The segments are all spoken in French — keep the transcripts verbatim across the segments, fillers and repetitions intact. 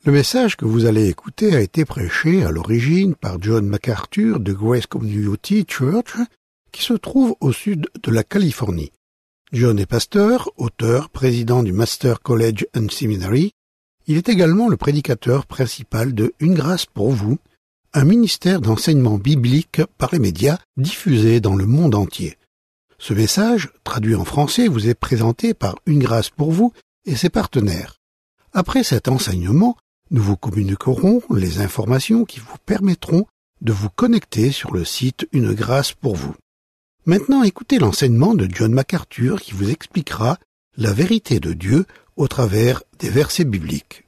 Le message que vous allez écouter a été prêché à l'origine par John MacArthur de Grace Community Church, qui se trouve au sud de la Californie. John est pasteur, auteur, président du Master College and Seminary. Il est également le prédicateur principal de Une grâce pour vous, un ministère d'enseignement biblique par les médias diffusé dans le monde entier. Ce message, traduit en français, vous est présenté par Une grâce pour vous et ses partenaires. Après cet enseignement, nous vous communiquerons les informations qui vous permettront de vous connecter sur le site Une grâce pour vous. Maintenant, écoutez l'enseignement de John MacArthur qui vous expliquera la vérité de Dieu au travers des versets bibliques.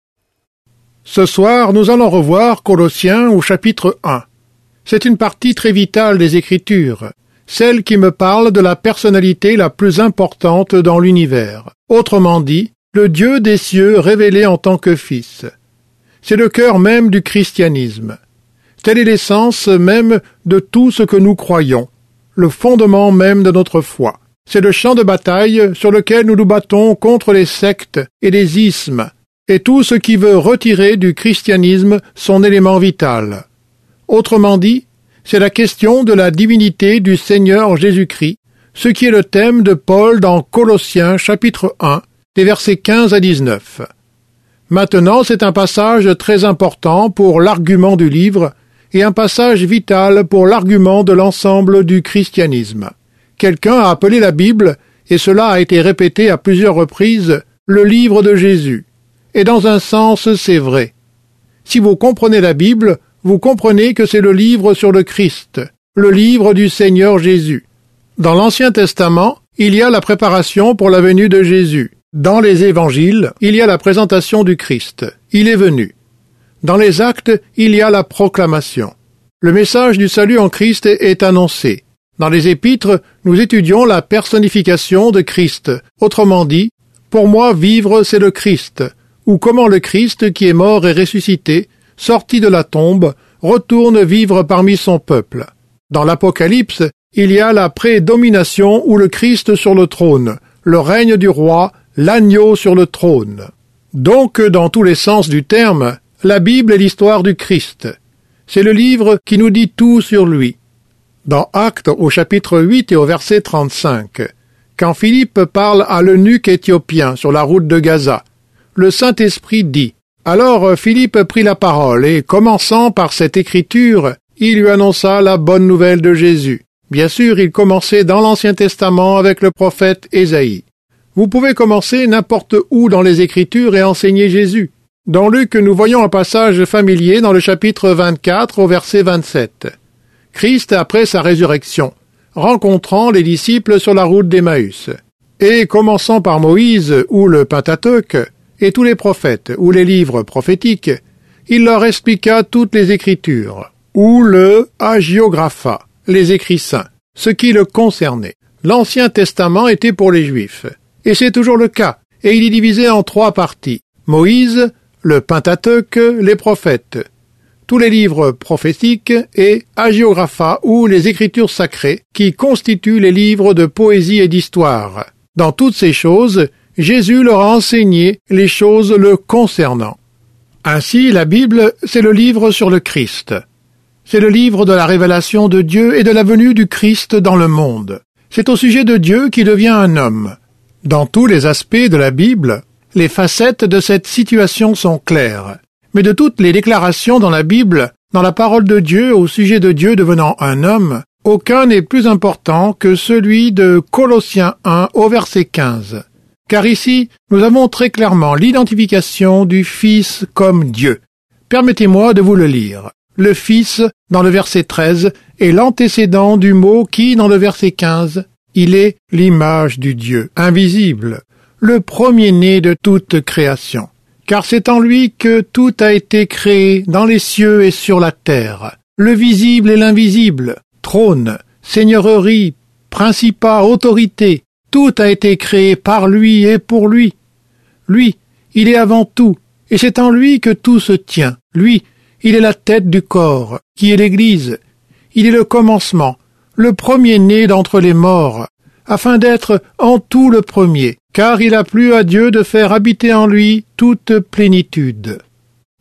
Ce soir, nous allons revoir Colossiens au chapitre un. C'est une partie très vitale des Écritures, celle qui me parle de la personnalité la plus importante dans l'univers. Autrement dit, le Dieu des cieux révélé en tant que Fils. C'est le cœur même du christianisme. Telle est l'essence même de tout ce que nous croyons, le fondement même de notre foi. C'est le champ de bataille sur lequel nous nous battons contre les sectes et les ismes, et tout ce qui veut retirer du christianisme son élément vital. Autrement dit, c'est la question de la divinité du Seigneur Jésus-Christ, ce qui est le thème de Paul dans Colossiens chapitre un, des versets quinze à dix-neuf. Maintenant, c'est un passage très important pour l'argument du livre et un passage vital pour l'argument de l'ensemble du christianisme. Quelqu'un a appelé la Bible, et cela a été répété à plusieurs reprises, le livre de Jésus. Et dans un sens, c'est vrai. Si vous comprenez la Bible, vous comprenez que c'est le livre sur le Christ, le livre du Seigneur Jésus. Dans l'Ancien Testament, il y a la préparation pour la venue de Jésus. Dans les évangiles, il y a la présentation du Christ. Il est venu. Dans les actes, il y a la proclamation. Le message du salut en Christ est annoncé. Dans les épîtres, nous étudions la personnification de Christ. Autrement dit, pour moi, vivre, c'est le Christ, ou comment le Christ, qui est mort et ressuscité, sorti de la tombe, retourne vivre parmi son peuple. Dans l'Apocalypse, il y a la prédomination ou le Christ sur le trône, le règne du roi, l'agneau sur le trône. Donc, dans tous les sens du terme, la Bible est l'histoire du Christ. C'est le livre qui nous dit tout sur lui. Dans Actes, au chapitre huit et au verset trente-cinq, quand Philippe parle à l'eunuque éthiopien sur la route de Gaza, le Saint-Esprit dit « Alors Philippe prit la parole et, commençant par cette écriture, il lui annonça la bonne nouvelle de Jésus. » Bien sûr, il commençait dans l'Ancien Testament avec le prophète Ésaïe. Vous pouvez commencer n'importe où dans les Écritures et enseigner Jésus. Dans Luc, nous voyons un passage familier dans le chapitre vingt-quatre au verset vingt-sept. Christ après sa résurrection, rencontrant les disciples sur la route d'Emmaüs. Et commençant par Moïse ou le Pentateuque, et tous les prophètes ou les livres prophétiques, il leur expliqua toutes les Écritures, ou le hagiographa, les écrits saints, ce qui le concernait. L'Ancien Testament était pour les Juifs. Et c'est toujours le cas, et il est divisé en trois parties. Moïse, le Pentateuque, les prophètes, tous les livres prophétiques et hagiographa ou les écritures sacrées qui constituent les livres de poésie et d'histoire. Dans toutes ces choses, Jésus leur a enseigné les choses le concernant. Ainsi, la Bible, c'est le livre sur le Christ. C'est le livre de la révélation de Dieu et de la venue du Christ dans le monde. C'est au sujet de Dieu qui devient un homme. Dans tous les aspects de la Bible, les facettes de cette situation sont claires. Mais de toutes les déclarations dans la Bible, dans la parole de Dieu au sujet de Dieu devenant un homme, aucun n'est plus important que celui de Colossiens un au verset quinze. Car ici, nous avons très clairement l'identification du Fils comme Dieu. Permettez-moi de vous le lire. Le Fils, dans le verset treize, est l'antécédent du mot qui, dans le verset quinze, il est l'image du Dieu invisible, le premier-né de toute création. Car c'est en lui que tout a été créé dans les cieux et sur la terre, le visible et l'invisible, trône, seigneurie, principat, autorité, tout a été créé par lui et pour lui. Lui, il est avant tout, et c'est en lui que tout se tient. Lui, il est la tête du corps, qui est l'Église. Il est le commencement, le premier-né d'entre les morts, afin d'être en tout le premier, car il a plu à Dieu de faire habiter en lui toute plénitude.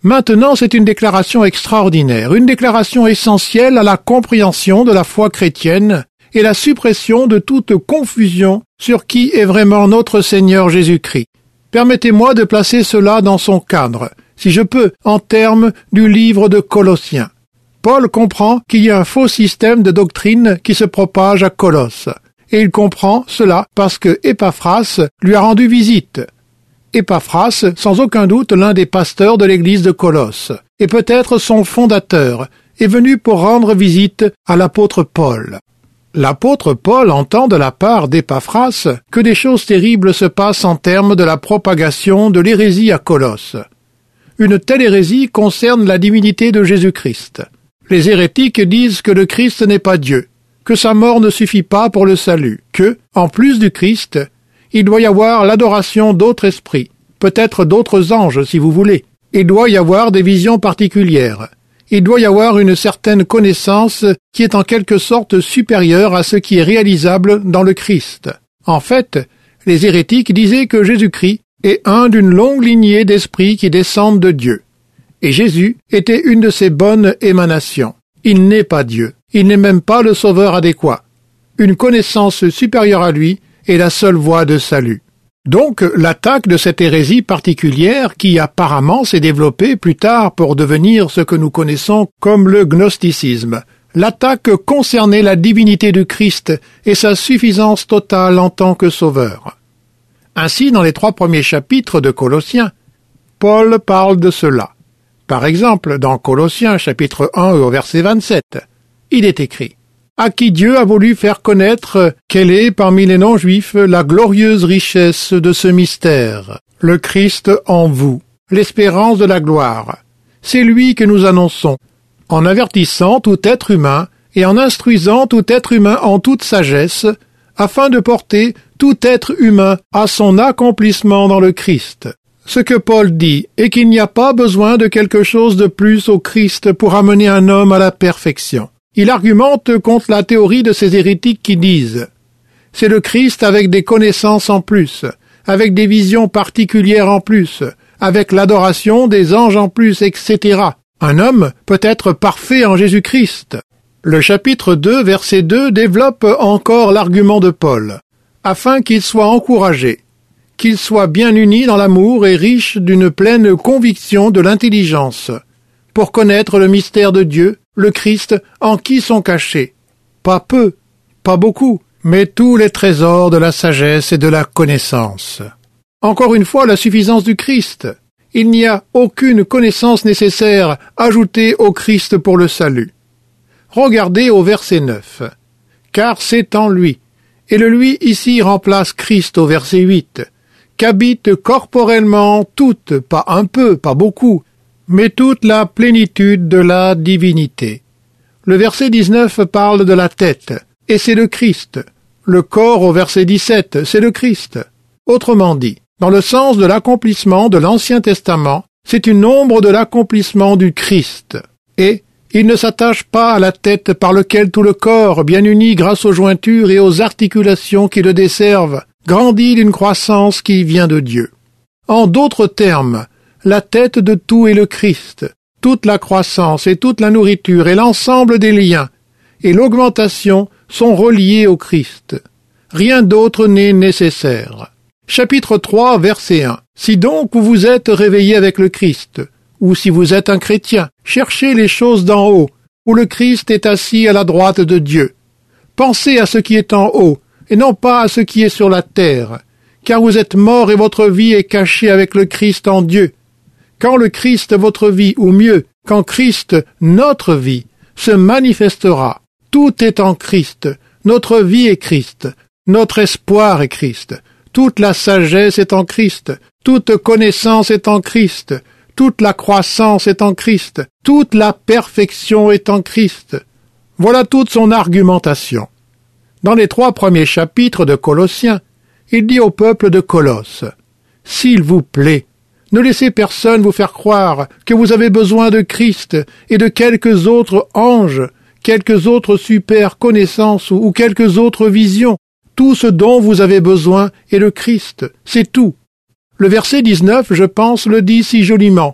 Maintenant, c'est une déclaration extraordinaire, une déclaration essentielle à la compréhension de la foi chrétienne et la suppression de toute confusion sur qui est vraiment notre Seigneur Jésus-Christ. Permettez-moi de placer cela dans son cadre, si je peux, en termes du livre de Colossiens. Paul comprend qu'il y a un faux système de doctrine qui se propage à Colosse, et il comprend cela parce que Épaphras lui a rendu visite. Épaphras, sans aucun doute l'un des pasteurs de l'église de Colosse, et peut-être son fondateur, est venu pour rendre visite à l'apôtre Paul. L'apôtre Paul entend de la part d'Épaphras que des choses terribles se passent en termes de la propagation de l'hérésie à Colosse. Une telle hérésie concerne la divinité de Jésus-Christ. Les hérétiques disent que le Christ n'est pas Dieu, que sa mort ne suffit pas pour le salut, que, en plus du Christ, il doit y avoir l'adoration d'autres esprits, peut-être d'autres anges si vous voulez. Il doit y avoir des visions particulières. Il doit y avoir une certaine connaissance qui est en quelque sorte supérieure à ce qui est réalisable dans le Christ. En fait, les hérétiques disaient que Jésus-Christ est un d'une longue lignée d'esprits qui descendent de Dieu. Et Jésus était une de ces bonnes émanations. Il n'est pas Dieu. Il n'est même pas le sauveur adéquat. Une connaissance supérieure à lui est la seule voie de salut. Donc, l'attaque de cette hérésie particulière qui apparemment s'est développée plus tard pour devenir ce que nous connaissons comme le gnosticisme. L'attaque concernait la divinité du Christ et sa suffisance totale en tant que sauveur. Ainsi, dans les trois premiers chapitres de Colossiens, Paul parle de cela. Par exemple, dans Colossiens chapitre un au verset vingt-sept, il est écrit: à qui Dieu a voulu faire connaître quelle est parmi les non-juifs la glorieuse richesse de ce mystère, le Christ en vous, l'espérance de la gloire. C'est lui que nous annonçons, en avertissant tout être humain et en instruisant tout être humain en toute sagesse, afin de porter tout être humain à son accomplissement dans le Christ. Ce que Paul dit est qu'il n'y a pas besoin de quelque chose de plus au Christ pour amener un homme à la perfection. Il argumente contre la théorie de ces hérétiques qui disent « c'est le Christ avec des connaissances en plus, avec des visions particulières en plus, avec l'adoration des anges en plus, et cetera. Un homme peut être parfait en Jésus-Christ. » Le chapitre deux, verset deux, développe encore l'argument de Paul, afin qu'il soit encouragé, qu'il soit bien uni dans l'amour et riche d'une pleine conviction de l'intelligence, pour connaître le mystère de Dieu, le Christ, en qui sont cachés, pas peu, pas beaucoup, mais tous les trésors de la sagesse et de la connaissance. Encore une fois, la suffisance du Christ. Il n'y a aucune connaissance nécessaire ajoutée au Christ pour le salut. Regardez au verset neuf. Car c'est en lui, et le lui ici remplace Christ au verset huit, qu'habite corporellement toute, pas un peu, pas beaucoup, mais toute la plénitude de la divinité. Le verset dix-neuf parle de la tête, et c'est le Christ. Le corps au verset dix-sept, c'est le Christ. Autrement dit, dans le sens de l'accomplissement de l'Ancien Testament, c'est une ombre de l'accomplissement du Christ. Et il ne s'attache pas à la tête par lequel tout le corps, bien uni grâce aux jointures et aux articulations qui le desservent, grandit d'une croissance qui vient de Dieu. En d'autres termes, la tête de tout est le Christ. Toute la croissance et toute la nourriture et l'ensemble des liens et l'augmentation sont reliés au Christ. Rien d'autre n'est nécessaire. Chapitre trois, verset un. Si donc vous vous êtes réveillés avec le Christ, ou si vous êtes un chrétien, cherchez les choses d'en haut, où le Christ est assis à la droite de Dieu. Pensez à ce qui est en haut, et non pas à ce qui est sur la terre, car vous êtes morts et votre vie est cachée avec le Christ en Dieu. Quand le Christ, votre vie, ou mieux, quand Christ, notre vie, se manifestera, tout est en Christ, notre vie est Christ, notre espoir est Christ, toute la sagesse est en Christ, toute connaissance est en Christ, toute la croissance est en Christ, toute la perfection est en Christ. Voilà toute son argumentation. Dans les trois premiers chapitres de Colossiens, il dit au peuple de Colosse, « S'il vous plaît, ne laissez personne vous faire croire que vous avez besoin de Christ et de quelques autres anges, quelques autres super connaissances ou quelques autres visions. Tout ce dont vous avez besoin est le Christ, c'est tout. » Le verset dix-neuf, je pense, le dit si joliment.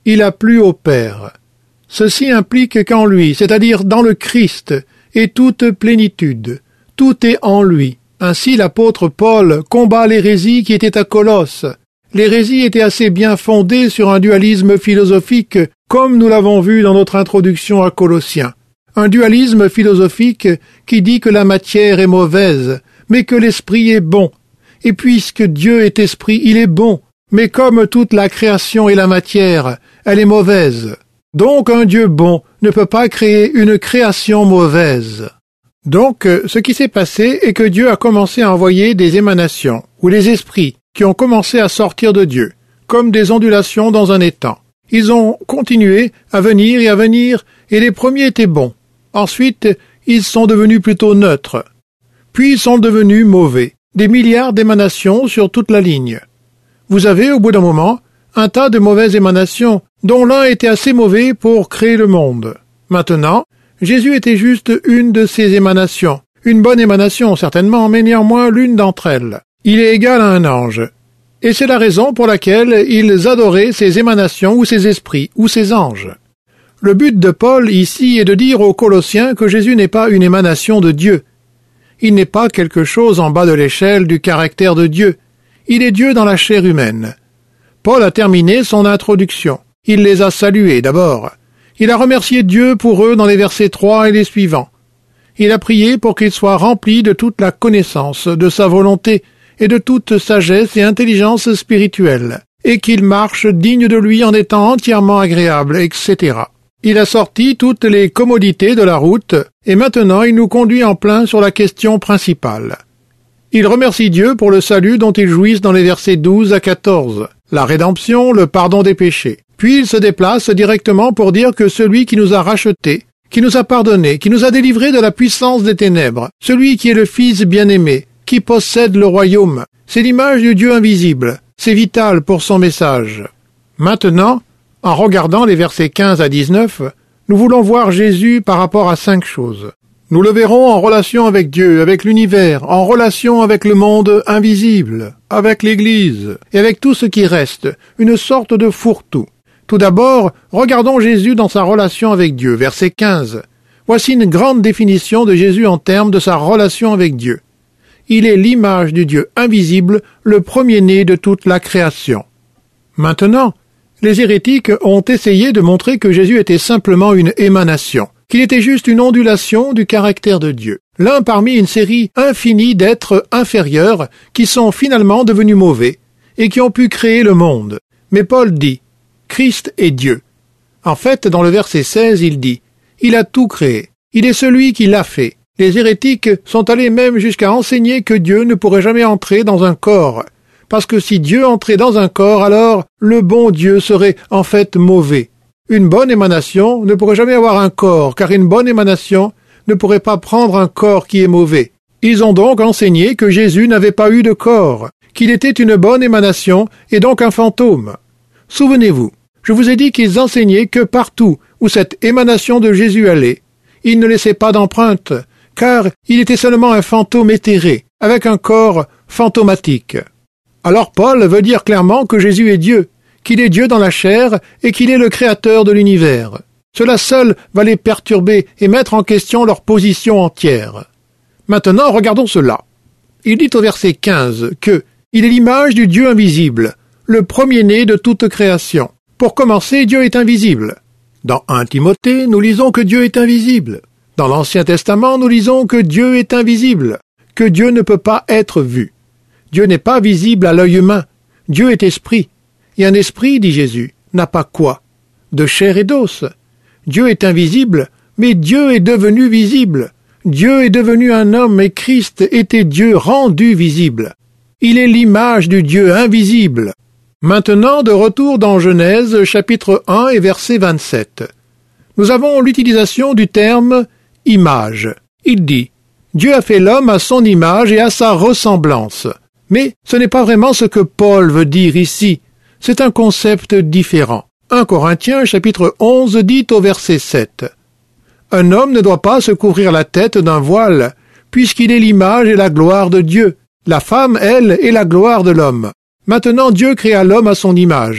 il a plu au Père. Ceci implique qu'en lui, c'est-à-dire dans le Christ, est toute plénitude. Tout est en lui. Ainsi l'apôtre Paul combat l'hérésie qui était à Colosse. L'hérésie était assez bien fondée sur un dualisme philosophique, comme nous l'avons vu dans notre introduction à Colossiens. Un dualisme philosophique qui dit que la matière est mauvaise, mais que l'esprit est bon. Et puisque Dieu est esprit, il est bon. Mais comme toute la création est la matière, elle est mauvaise. Donc un Dieu bon ne peut pas créer une création mauvaise. Donc, ce qui s'est passé est que Dieu a commencé à envoyer des émanations, ou des esprits, qui ont commencé à sortir de Dieu, comme des ondulations dans un étang. Ils ont continué à venir et à venir, et les premiers étaient bons. Ensuite, ils sont devenus plutôt neutres. Puis ils sont devenus mauvais, des milliards d'émanations sur toute la ligne. Vous avez, au bout d'un moment, un tas de mauvaises émanations, dont l'un était assez mauvais pour créer le monde. Maintenant, Jésus était juste une de ces émanations. Une bonne émanation, certainement, mais néanmoins l'une d'entre elles. Il est égal à un ange. Et c'est la raison pour laquelle ils adoraient ces émanations ou ces esprits ou ces anges. Le but de Paul ici est de dire aux Colossiens que Jésus n'est pas une émanation de Dieu. Il n'est pas quelque chose en bas de l'échelle du caractère de Dieu. Il est Dieu dans la chair humaine. Paul a terminé son introduction. Il les a salués d'abord. Il a remercié Dieu pour eux dans les versets trois et les suivants. Il a prié pour qu'ils soient remplis de toute la connaissance de sa volonté et de toute sagesse et intelligence spirituelle, et qu'ils marchent dignes de lui en étant entièrement agréables, et cetera. Il a sorti toutes les commodités de la route, et maintenant il nous conduit en plein sur la question principale. Il remercie Dieu pour le salut dont ils jouissent dans les versets douze à quatorze, la rédemption, le pardon des péchés. Puis il se déplace directement pour dire que celui qui nous a rachetés, qui nous a pardonnés, qui nous a délivrés de la puissance des ténèbres, celui qui est le Fils bien-aimé, qui possède le royaume, c'est l'image du Dieu invisible. C'est vital pour son message. Maintenant, en regardant les versets quinze à dix-neuf, nous voulons voir Jésus par rapport à cinq choses. Nous le verrons en relation avec Dieu, avec l'univers, en relation avec le monde invisible, avec l'Église et avec tout ce qui reste, une sorte de fourre-tout. Tout d'abord, regardons Jésus dans sa relation avec Dieu, verset quinze. Voici une grande définition de Jésus en termes de sa relation avec Dieu. Il est l'image du Dieu invisible, le premier-né de toute la création. Maintenant, les hérétiques ont essayé de montrer que Jésus était simplement une émanation, qu'il était juste une ondulation du caractère de Dieu, l'un parmi une série infinie d'êtres inférieurs qui sont finalement devenus mauvais et qui ont pu créer le monde. Mais Paul dit « Christ est Dieu ». En fait, dans le verset seize, il dit « Il a tout créé, il est celui qui l'a fait ». Les hérétiques sont allés même jusqu'à enseigner que Dieu ne pourrait jamais entrer dans un corps, parce que si Dieu entrait dans un corps, alors le bon Dieu serait en fait mauvais. Une bonne émanation ne pourrait jamais avoir un corps, car une bonne émanation ne pourrait pas prendre un corps qui est mauvais. Ils ont donc enseigné que Jésus n'avait pas eu de corps, qu'il était une bonne émanation et donc un fantôme. Souvenez-vous, je vous ai dit qu'ils enseignaient que partout où cette émanation de Jésus allait, il ne laissait pas d'empreinte, car il était seulement un fantôme éthéré, avec un corps fantomatique. Alors Paul veut dire clairement que Jésus est Dieu, qu'il est Dieu dans la chair et qu'il est le créateur de l'univers. Cela seul va les perturber et mettre en question leur position entière. Maintenant, regardons cela. Il dit au verset quinze que « Il est l'image du Dieu invisible, le premier-né de toute création. » Pour commencer, Dieu est invisible. Dans Premier Timothée, nous lisons que Dieu est invisible. Dans l'Ancien Testament, nous lisons que Dieu est invisible, que Dieu ne peut pas être vu. Dieu n'est pas visible à l'œil humain. Dieu est esprit. Et un esprit, dit Jésus, n'a pas quoi? De chair et d'os. Dieu est invisible, mais Dieu est devenu visible. Dieu est devenu un homme et Christ était Dieu rendu visible. Il est l'image du Dieu invisible. Maintenant, de retour dans Genèse, chapitre un et verset vingt-sept. Nous avons l'utilisation du terme « image ». Il dit « Dieu a fait l'homme à son image et à sa ressemblance ». Mais ce n'est pas vraiment ce que Paul veut dire ici. C'est un concept différent. un Corinthiens, chapitre onze, dit au verset sept. « Un homme ne doit pas se couvrir la tête d'un voile, puisqu'il est l'image et la gloire de Dieu. La femme, elle, est la gloire de l'homme. Maintenant Dieu créa l'homme à son image. »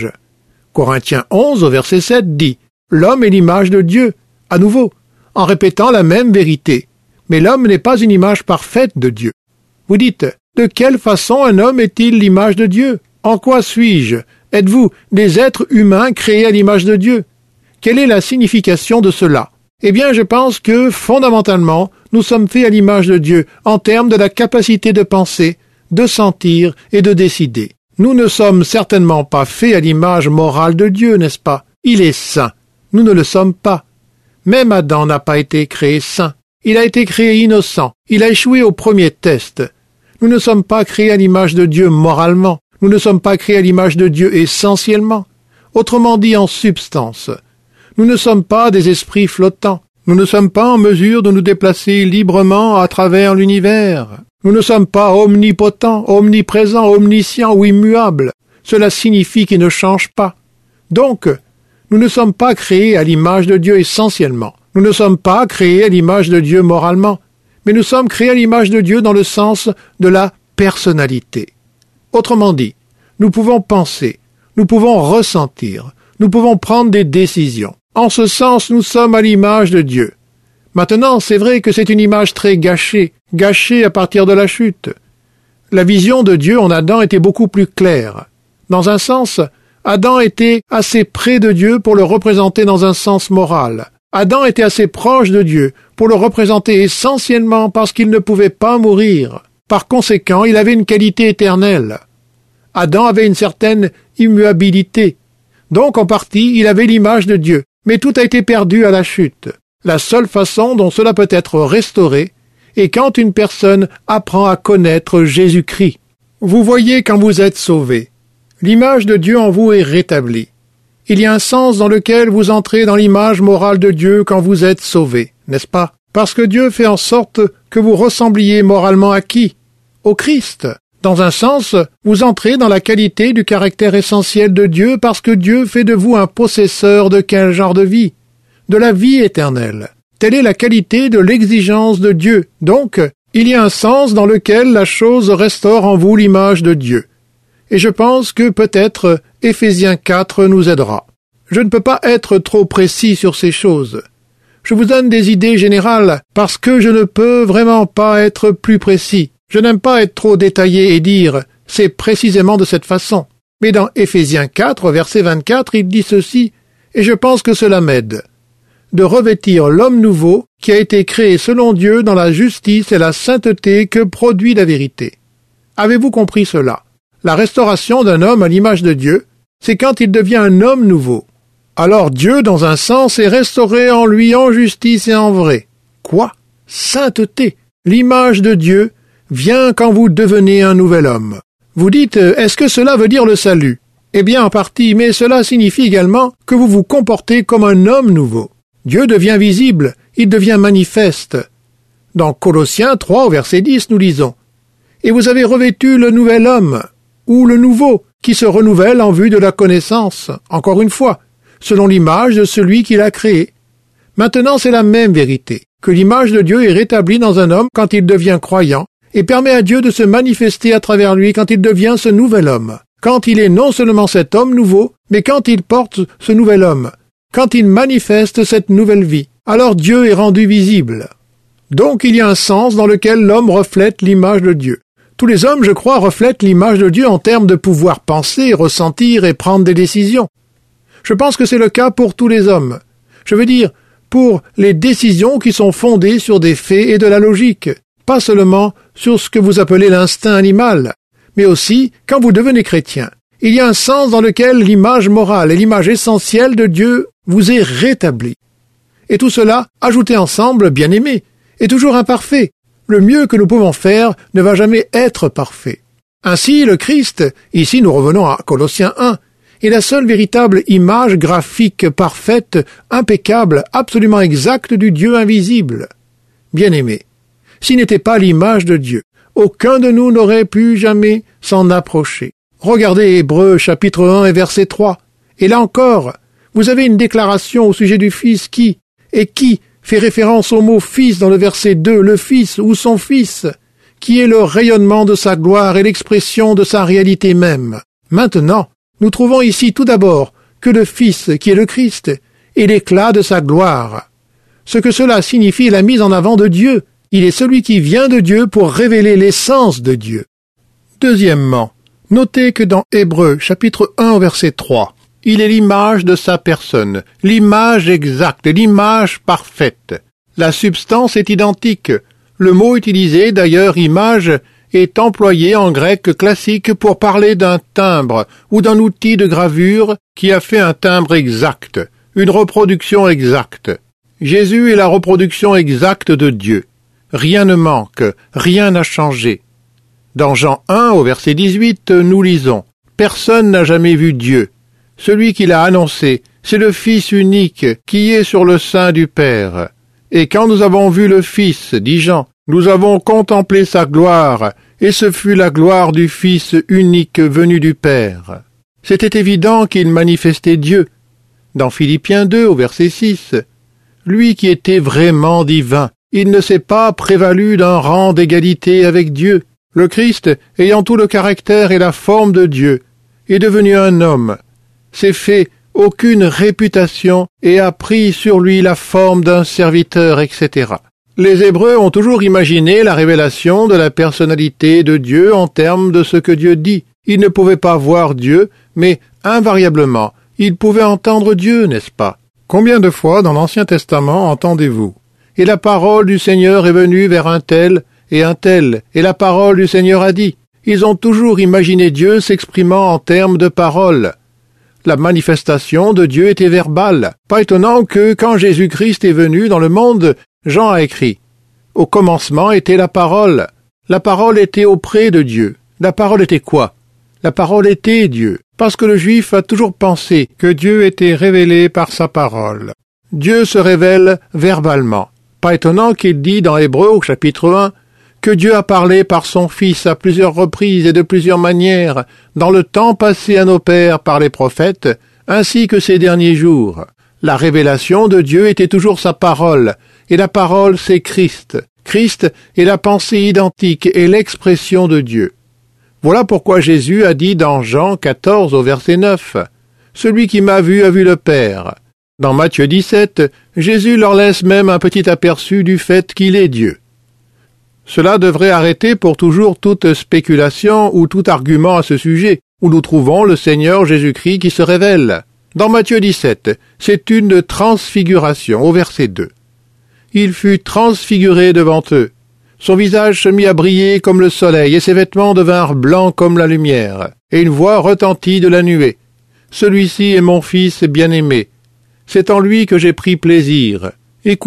Corinthiens onze, au verset sept, dit « L'homme est l'image de Dieu », à nouveau, en répétant la même vérité. Mais l'homme n'est pas une image parfaite de Dieu. Vous dites « De quelle façon un homme est-il l'image de Dieu ? En quoi suis-je ? Êtes-vous des êtres humains créés à l'image de Dieu ? Quelle est la signification de cela ? Eh bien, je pense que, fondamentalement, nous sommes faits à l'image de Dieu en termes de la capacité de penser, de sentir et de décider. Nous ne sommes certainement pas faits à l'image morale de Dieu, n'est-ce pas ? Il est saint. Nous ne le sommes pas. Même Adam n'a pas été créé saint. Il a été créé innocent. Il a échoué au premier test. Nous ne sommes pas créés à l'image de Dieu moralement. Nous ne sommes pas créés à l'image de Dieu essentiellement. Autrement dit, en substance. Nous ne sommes pas des esprits flottants. Nous ne sommes pas en mesure de nous déplacer librement à travers l'univers. Nous ne sommes pas omnipotents, omniprésents, omniscients ou immuables. Cela signifie qu'ils ne changent pas. Donc, nous ne sommes pas créés à l'image de Dieu essentiellement. Nous ne sommes pas créés à l'image de Dieu moralement. Mais nous sommes créés à l'image de Dieu dans le sens de la personnalité. Autrement dit, nous pouvons penser, nous pouvons ressentir, nous pouvons prendre des décisions. En ce sens, nous sommes à l'image de Dieu. Maintenant, c'est vrai que c'est une image très gâchée, gâchée à partir de la chute. La vision de Dieu en Adam était beaucoup plus claire. Dans un sens, Adam était assez près de Dieu pour le représenter dans un sens moral. Adam était assez proche de Dieu pour le représenter essentiellement parce qu'il ne pouvait pas mourir. Par conséquent, il avait une qualité éternelle. Adam avait une certaine immuabilité. Donc, en partie, il avait l'image de Dieu. Mais tout a été perdu à la chute. La seule façon dont cela peut être restauré est quand une personne apprend à connaître Jésus-Christ. Vous voyez quand vous êtes sauvé. L'image de Dieu en vous est rétablie. Il y a un sens dans lequel vous entrez dans l'image morale de Dieu quand vous êtes sauvé, n'est-ce pas? Parce que Dieu fait en sorte que vous ressembliez moralement à qui? Au Christ. Dans un sens, vous entrez dans la qualité du caractère essentiel de Dieu parce que Dieu fait de vous un possesseur de quel genre de vie? De la vie éternelle. Telle est la qualité de l'exigence de Dieu. Donc, il y a un sens dans lequel la chose restaure en vous l'image de Dieu. Et je pense que peut-être Éphésiens quatre nous aidera. Je ne peux pas être trop précis sur ces choses. Je vous donne des idées générales parce que je ne peux vraiment pas être plus précis. Je n'aime pas être trop détaillé et dire « c'est précisément de cette façon ». Mais dans Éphésiens quatre, verset vingt-quatre, il dit ceci, et je pense que cela m'aide. De revêtir l'homme nouveau qui a été créé selon Dieu dans la justice et la sainteté que produit la vérité. Avez-vous compris cela? La restauration d'un homme à l'image de Dieu, c'est quand il devient un homme nouveau. Alors Dieu, dans un sens, est restauré en lui en justice et en vrai. Quoi? Sainteté. L'image de Dieu vient quand vous devenez un nouvel homme. Vous dites, est-ce que cela veut dire le salut? Eh bien, en partie, mais cela signifie également que vous vous comportez comme un homme nouveau. Dieu devient visible, il devient manifeste. Dans Colossiens trois, au verset dix, nous lisons « Et vous avez revêtu le nouvel homme » ou le nouveau, qui se renouvelle en vue de la connaissance, encore une fois, selon l'image de celui qui l'a créé. Maintenant, c'est la même vérité, que l'image de Dieu est rétablie dans un homme quand il devient croyant, et permet à Dieu de se manifester à travers lui quand il devient ce nouvel homme, quand il est non seulement cet homme nouveau, mais quand il porte ce nouvel homme, quand il manifeste cette nouvelle vie. Alors Dieu est rendu visible. Donc il y a un sens dans lequel l'homme reflète l'image de Dieu. Tous les hommes, je crois, reflètent l'image de Dieu en termes de pouvoir penser, ressentir et prendre des décisions. Je pense que c'est le cas pour tous les hommes. Je veux dire, pour les décisions qui sont fondées sur des faits et de la logique, pas seulement sur ce que vous appelez l'instinct animal, mais aussi quand vous devenez chrétien. Il y a un sens dans lequel l'image morale et l'image essentielle de Dieu vous est rétablie. Et tout cela, ajouté ensemble, bien aimé, est toujours imparfait. Le mieux que nous pouvons faire ne va jamais être parfait. Ainsi, le Christ, ici nous revenons à Colossiens un, est la seule véritable image graphique parfaite, impeccable, absolument exacte du Dieu invisible. Bien-aimé, s'il n'était pas l'image de Dieu, aucun de nous n'aurait pu jamais s'en approcher. Regardez Hébreux chapitre un et verset trois. Et là encore, vous avez une déclaration au sujet du Fils qui, et qui, fait référence au mot « fils » dans le verset deux, le Fils ou son Fils, qui est le rayonnement de sa gloire et l'expression de sa réalité même. Maintenant, nous trouvons ici tout d'abord que le Fils, qui est le Christ, est l'éclat de sa gloire. Ce que cela signifie est la mise en avant de Dieu. Il est celui qui vient de Dieu pour révéler l'essence de Dieu. Deuxièmement, notez que dans Hébreux, chapitre un, au verset trois, il est l'image de sa personne, l'image exacte, l'image parfaite. La substance est identique. Le mot utilisé, d'ailleurs image, est employé en grec classique pour parler d'un timbre ou d'un outil de gravure qui a fait un timbre exact, une reproduction exacte. Jésus est la reproduction exacte de Dieu. Rien ne manque, rien n'a changé. Dans Jean un, au verset dix-huit, nous lisons « Personne n'a jamais vu Dieu. Celui qui l'a annoncé, c'est le Fils unique qui est sur le sein du Père. Et quand nous avons vu le Fils, dit Jean, nous avons contemplé sa gloire, et ce fut la gloire du Fils unique venu du Père. » C'était évident qu'il manifestait Dieu. Dans Philippiens deux, au verset six, « Lui qui était vraiment divin, il ne s'est pas prévalu d'un rang d'égalité avec Dieu. Le Christ, ayant tout le caractère et la forme de Dieu, est devenu un homme, s'est fait aucune réputation et a pris sur lui la forme d'un serviteur, et cetera. Les Hébreux ont toujours imaginé la révélation de la personnalité de Dieu en termes de ce que Dieu dit. Ils ne pouvaient pas voir Dieu, mais invariablement, ils pouvaient entendre Dieu, n'est-ce pas? Combien de fois dans l'Ancien Testament entendez-vous « Et la parole du Seigneur est venue vers un tel et un tel, et la parole du Seigneur a dit ». Ils ont toujours imaginé Dieu s'exprimant en termes de parole. La manifestation de Dieu était verbale. Pas étonnant que, quand Jésus-Christ est venu dans le monde, Jean a écrit « Au commencement était la parole. La parole était auprès de Dieu. » La parole était quoi? La parole était Dieu, parce que le Juif a toujours pensé que Dieu était révélé par sa parole. Dieu se révèle verbalement. Pas étonnant qu'il dit dans Hébreux au chapitre un que Dieu a parlé par son Fils à plusieurs reprises et de plusieurs manières dans le temps passé à nos pères par les prophètes, ainsi que ces derniers jours. La révélation de Dieu était toujours sa parole, et la parole c'est Christ. Christ est la pensée identique et l'expression de Dieu. Voilà pourquoi Jésus a dit dans Jean quatorze au verset neuf, « Celui qui m'a vu a vu le Père ». Dans Matthieu dix-sept, Jésus leur laisse même un petit aperçu du fait qu'il est Dieu. Cela devrait arrêter pour toujours toute spéculation ou tout argument à ce sujet, où nous trouvons le Seigneur Jésus-Christ qui se révèle. Dans Matthieu dix-sept, c'est une transfiguration, au verset deux. Il fut transfiguré devant eux. Son visage se mit à briller comme le soleil, et ses vêtements devinrent blancs comme la lumière. Et une voix retentit de la nuée. « Celui-ci est mon Fils bien-aimé. C'est en lui que j'ai pris plaisir. Écoutez-le. »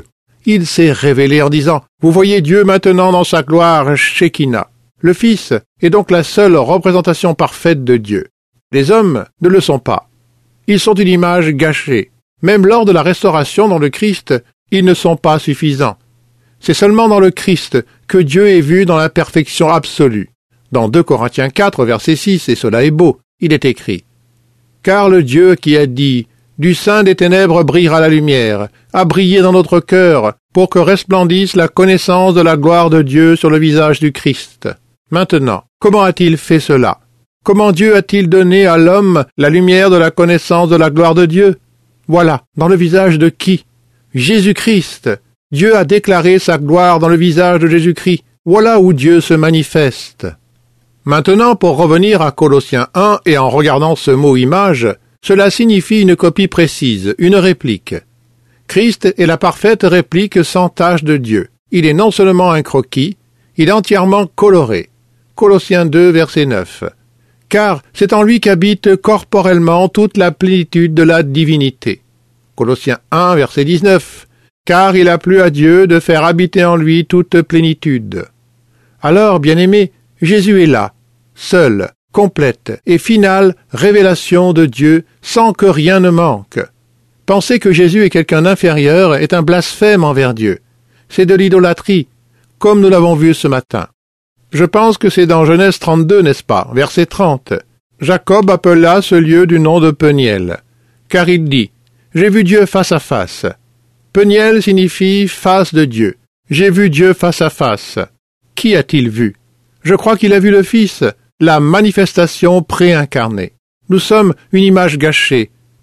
Il s'est révélé en disant « Vous voyez Dieu maintenant dans sa gloire, Shekinah. » Le Fils est donc la seule représentation parfaite de Dieu. Les hommes ne le sont pas. Ils sont une image gâchée. Même lors de la restauration dans le Christ, ils ne sont pas suffisants. C'est seulement dans le Christ que Dieu est vu dans la perfection absolue. Dans deux Corinthiens quatre, verset six, et cela est beau, il est écrit « Car le Dieu qui a dit « Du sein des ténèbres brillera la lumière » a brillé dans notre cœur pour que resplendisse la connaissance de la gloire de Dieu sur le visage du Christ. Maintenant, comment a-t-il fait cela? Comment Dieu a-t-il donné à l'homme la lumière de la connaissance de la gloire de Dieu? Voilà, dans le visage de qui? Jésus-Christ. Dieu a déclaré sa gloire dans le visage de Jésus-Christ. Voilà où Dieu se manifeste. Maintenant, pour revenir à Colossiens un et en regardant ce mot « image », cela signifie une copie précise, une réplique. Christ est la parfaite réplique sans tache de Dieu. Il est non seulement un croquis, il est entièrement coloré. Colossiens deux, verset neuf. Car c'est en lui qu'habite corporellement toute la plénitude de la divinité. Colossiens un, verset dix-neuf. Car il a plu à Dieu de faire habiter en lui toute plénitude. Alors, bien-aimés, Jésus est là, seul, complète et finale révélation de Dieu sans que rien ne manque. Penser que Jésus est quelqu'un d'inférieur est un blasphème envers Dieu. C'est de l'idolâtrie, comme nous l'avons vu ce matin. Je pense que c'est dans Genèse trente-deux, n'est-ce pas, verset trente. Jacob appela ce lieu du nom de Peniel, car il dit « J'ai vu Dieu face à face ». Peniel signifie « face de Dieu ». J'ai vu Dieu face à face. Qui a-t-il vu? Je crois qu'il a vu le Fils, la manifestation préincarnée. Nous sommes une image gâchée,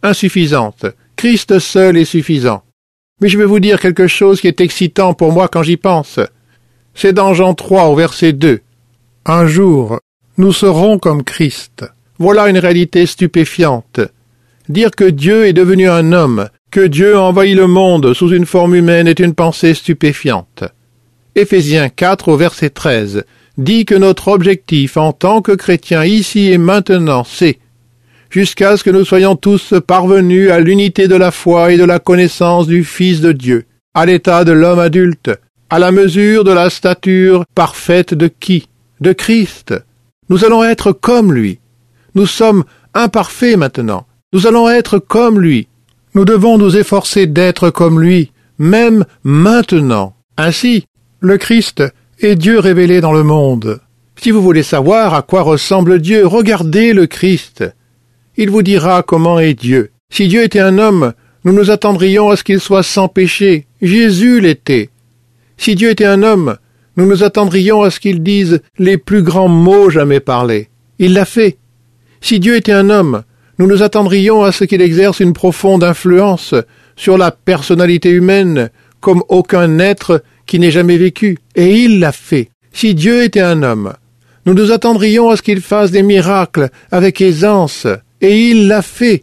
insuffisante. Christ seul est suffisant. Mais je vais vous dire quelque chose qui est excitant pour moi quand j'y pense. C'est dans Jean trois au verset deux. Un jour, nous serons comme Christ. Voilà une réalité stupéfiante. Dire que Dieu est devenu un homme, que Dieu a envahi le monde sous une forme humaine est une pensée stupéfiante. Éphésiens quatre au verset treize dit que notre objectif en tant que chrétiens ici et maintenant, c'est jusqu'à ce que nous soyons tous parvenus à l'unité de la foi et de la connaissance du Fils de Dieu, à l'état de l'homme adulte, à la mesure de la stature parfaite de qui? De Christ. Nous allons être comme lui. Nous sommes imparfaits maintenant. Nous allons être comme lui. Nous devons nous efforcer d'être comme lui, même maintenant. Ainsi, le Christ est Dieu révélé dans le monde. Si vous voulez savoir à quoi ressemble Dieu, regardez le Christ. Il vous dira comment est Dieu. Si Dieu était un homme, nous nous attendrions à ce qu'il soit sans péché. Jésus l'était. Si Dieu était un homme, nous nous attendrions à ce qu'il dise les plus grands mots jamais parlés. Il l'a fait. Si Dieu était un homme, nous nous attendrions à ce qu'il exerce une profonde influence sur la personnalité humaine, comme aucun être qui n'ait jamais vécu. Et il l'a fait. Si Dieu était un homme, nous nous attendrions à ce qu'il fasse des miracles avec aisance. Et il l'a fait.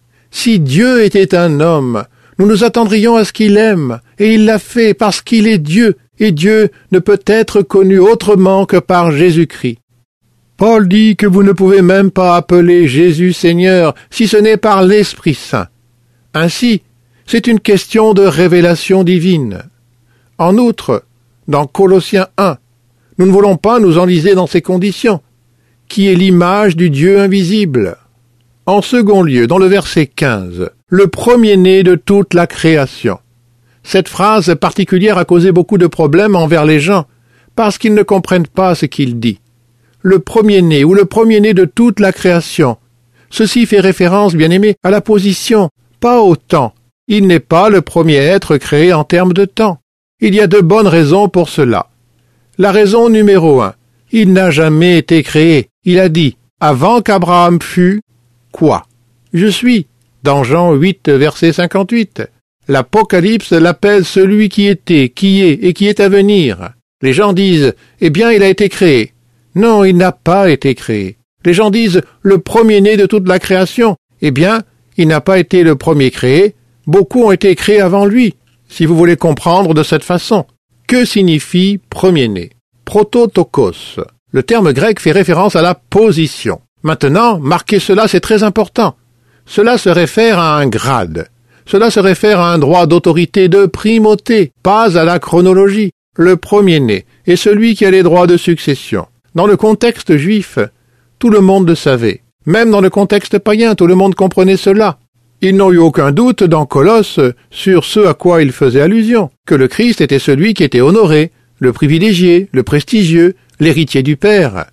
Si Dieu était un homme, nous nous attendrions à ce qu'il aime. Et il l'a fait parce qu'il est Dieu. Et Dieu ne peut être connu autrement que par Jésus-Christ. Paul dit que vous ne pouvez même pas appeler Jésus Seigneur si ce n'est par l'Esprit Saint. Ainsi, c'est une question de révélation divine. En outre, dans Colossiens un, nous ne voulons pas nous enliser dans ces conditions, qui est l'image du Dieu invisible. En second lieu, dans le verset quinze, le premier-né de toute la création. Cette phrase particulière a causé beaucoup de problèmes envers les gens, parce qu'ils ne comprennent pas ce qu'il dit. Le premier-né ou le premier-né de toute la création. Ceci fait référence, bien-aimé, à la position, pas au temps. Il n'est pas le premier être créé en termes de temps. Il y a de bonnes raisons pour cela. La raison numéro un, il n'a jamais été créé. Il a dit, avant qu'Abraham fût, quoi? Je suis, dans Jean huit, verset cinquante-huit. L'Apocalypse l'appelle celui qui était, qui est et qui est à venir. Les gens disent, eh bien, il a été créé. Non, il n'a pas été créé. Les gens disent, le premier-né de toute la création. Eh bien, il n'a pas été le premier créé. Beaucoup ont été créés avant lui, si vous voulez comprendre de cette façon. Que signifie premier-né? Prototokos. Le terme grec fait référence à la position. Maintenant, marquez cela, c'est très important. Cela se réfère à un grade. Cela se réfère à un droit d'autorité de primauté, pas à la chronologie. Le premier-né est celui qui a les droits de succession. Dans le contexte juif, tout le monde le savait. Même dans le contexte païen, tout le monde comprenait cela. Ils n'ont eu aucun doute dans Colosse sur ce à quoi il faisait allusion, que le Christ était celui qui était honoré, le privilégié, le prestigieux, l'héritier du Père.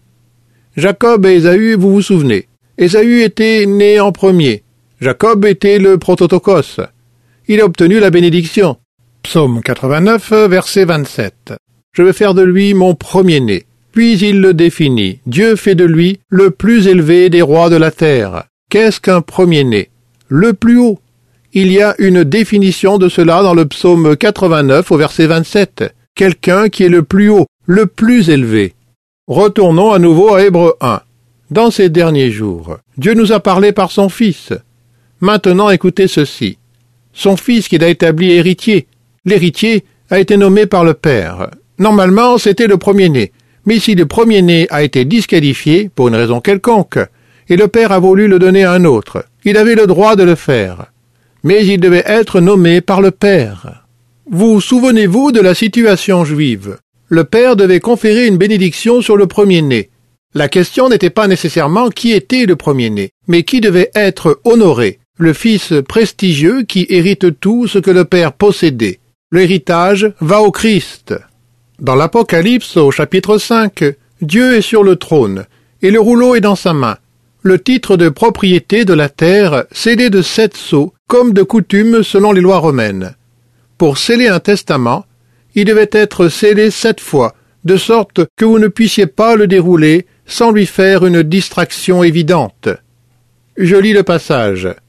Jacob et Ésaü, vous vous souvenez. Ésaü était né en premier. Jacob était le prototokos. Il a obtenu la bénédiction. Psaume quatre-vingt-neuf, verset vingt-sept. Je vais faire de lui mon premier-né. Puis il le définit. Dieu fait de lui le plus élevé des rois de la terre. Qu'est-ce qu'un premier-né? Le plus haut. Il y a une définition de cela dans le psaume quatre-vingt-neuf au verset vingt-sept. Quelqu'un qui est le plus haut, le plus élevé. Retournons à nouveau à Hébreux un. Dans ces derniers jours, Dieu nous a parlé par son Fils. Maintenant, écoutez ceci. Son Fils qu'il a établi héritier. L'héritier a été nommé par le Père. Normalement, c'était le premier-né. Mais si le premier-né a été disqualifié, pour une raison quelconque, et le Père a voulu le donner à un autre, il avait le droit de le faire. Mais il devait être nommé par le Père. Vous souvenez-vous de la situation juive? Le Père devait conférer une bénédiction sur le premier-né. La question n'était pas nécessairement qui était le premier-né, mais qui devait être honoré, le fils prestigieux qui hérite tout ce que le Père possédait. L'héritage va au Christ. Dans l'Apocalypse, au chapitre cinq, Dieu est sur le trône, et le rouleau est dans sa main. Le titre de propriété de la terre scellé de sept sceaux, comme de coutume selon les lois romaines. Pour sceller un testament, il devait être scellé sept fois, de sorte que vous ne puissiez pas le dérouler sans lui faire une distraction évidente. Je lis le passage.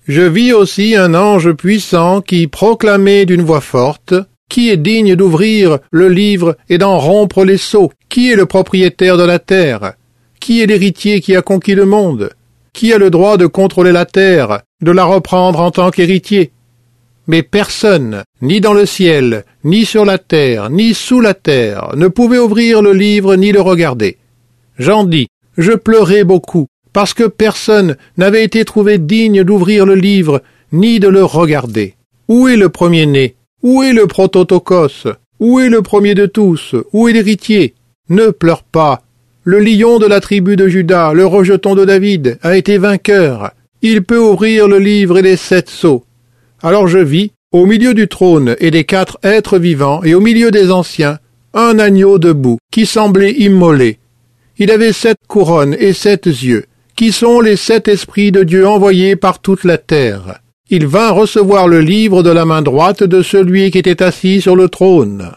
Je vis aussi un ange puissant qui proclamait d'une voix forte: Qui est digne d'ouvrir le livre et d'en rompre les sceaux? Qui est le propriétaire de la terre? Qui est l'héritier qui a conquis le monde? Qui a le droit de contrôler la terre, de la reprendre en tant qu'héritier? Mais personne, ni dans le ciel, ni sur la terre, ni sous la terre, ne pouvait ouvrir le livre ni le regarder. J'en dis, je pleurais beaucoup, parce que personne n'avait été trouvé digne d'ouvrir le livre, ni de le regarder. Où est le premier-né? Où est le prototokos? Où est le premier de tous? Où est l'héritier? Ne pleure pas. Le lion de la tribu de Juda, le rejeton de David, a été vainqueur. Il peut ouvrir le livre et les sept sceaux. Alors je vis, au milieu du trône et des quatre êtres vivants, et au milieu des anciens, un agneau debout, qui semblait immolé. Il avait sept couronnes et sept yeux, qui sont les sept esprits de Dieu envoyés par toute la terre. Il vint recevoir le livre de la main droite de celui qui était assis sur le trône.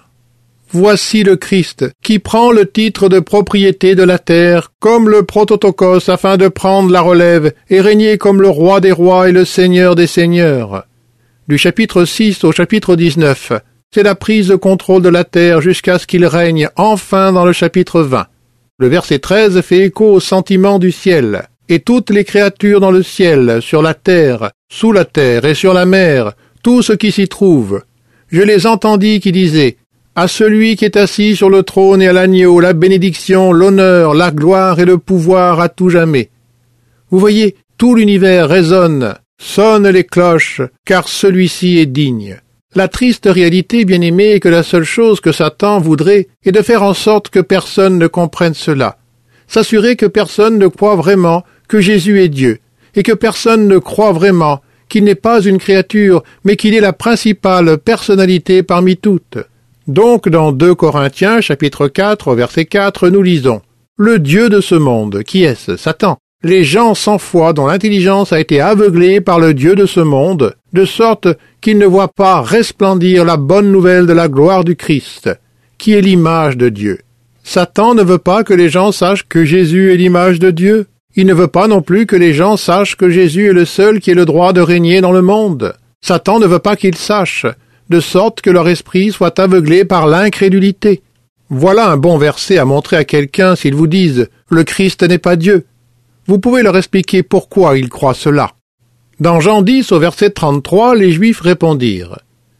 Voici le Christ, qui prend le titre de propriété de la terre, comme le prototokos, afin de prendre la relève et régner comme le roi des rois et le seigneur des seigneurs. Du chapitre six au chapitre dix-neuf, c'est la prise de contrôle de la terre jusqu'à ce qu'il règne enfin dans le chapitre vingt. Le verset treize fait écho au sentiment du ciel. Et toutes les créatures dans le ciel, sur la terre, sous la terre et sur la mer, tout ce qui s'y trouve. Je les entendis qui disaient: À celui qui est assis sur le trône et à l'agneau, la bénédiction, l'honneur, la gloire et le pouvoir à tout jamais. Vous voyez, tout l'univers résonne, sonne les cloches, car celui-ci est digne. La triste réalité, bien-aimée, est que la seule chose que Satan voudrait est de faire en sorte que personne ne comprenne cela. S'assurer que personne ne croit vraiment que Jésus est Dieu, et que personne ne croit vraiment qu'il n'est pas une créature, mais qu'il est la principale personnalité parmi toutes. Donc, dans deux Corinthiens, chapitre quatre, verset quatre, nous lisons: Le Dieu de ce monde, qui est-ce? Satan. Les gens sans foi dont l'intelligence a été aveuglée par le Dieu de ce monde, de sorte qu'ils ne voient pas resplendir la bonne nouvelle de la gloire du Christ, qui est l'image de Dieu. Satan ne veut pas que les gens sachent que Jésus est l'image de Dieu. Il ne veut pas non plus que les gens sachent que Jésus est le seul qui ait le droit de régner dans le monde. Satan ne veut pas qu'ils sachent, de sorte que leur esprit soit aveuglé par l'incrédulité. Voilà un bon verset à montrer à quelqu'un s'ils vous disent « Le Christ n'est pas Dieu ». Vous pouvez leur expliquer pourquoi ils croient cela. Dans Jean dix, au verset trente-trois, les Juifs répondirent: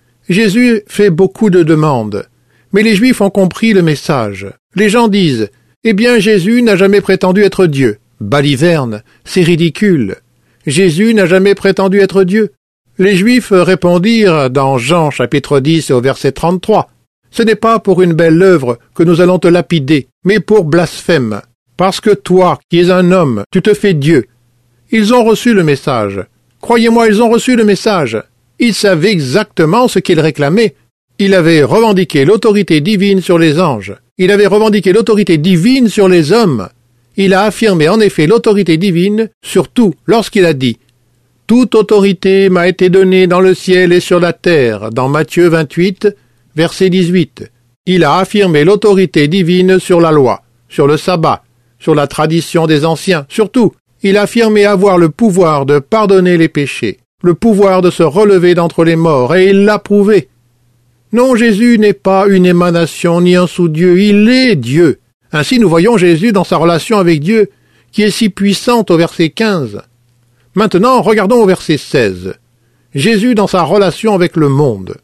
Jésus fait beaucoup de demandes, mais les Juifs ont compris le message. Les gens disent: Eh bien, Jésus n'a jamais prétendu être Dieu. Baliverne, c'est ridicule. Jésus n'a jamais prétendu être Dieu. Les Juifs répondirent dans Jean chapitre dix au verset trente-trois: Ce n'est pas pour une belle œuvre que nous allons te lapider, mais pour blasphème. Parce que toi, qui es un homme, tu te fais Dieu. Ils ont reçu le message. Croyez-moi, ils ont reçu le message. Ils savaient exactement ce qu'ils réclamaient. Il avait revendiqué l'autorité divine sur les anges. Il avait revendiqué l'autorité divine sur les hommes. Il a affirmé en effet l'autorité divine sur tout lorsqu'il a dit « Toute autorité m'a été donnée dans le ciel et sur la terre » dans Matthieu vingt-huit, verset dix-huit. Il a affirmé l'autorité divine sur la loi, sur le sabbat, sur la tradition des anciens. Surtout, il a affirmé avoir le pouvoir de pardonner les péchés, le pouvoir de se relever d'entre les morts, et il l'a prouvé. Non, Jésus n'est pas une émanation ni un sous-Dieu, il est Dieu. Ainsi nous voyons Jésus dans sa relation avec Dieu, qui est si puissante au verset quinze. Maintenant, regardons au verset seize. Jésus dans sa relation avec le monde.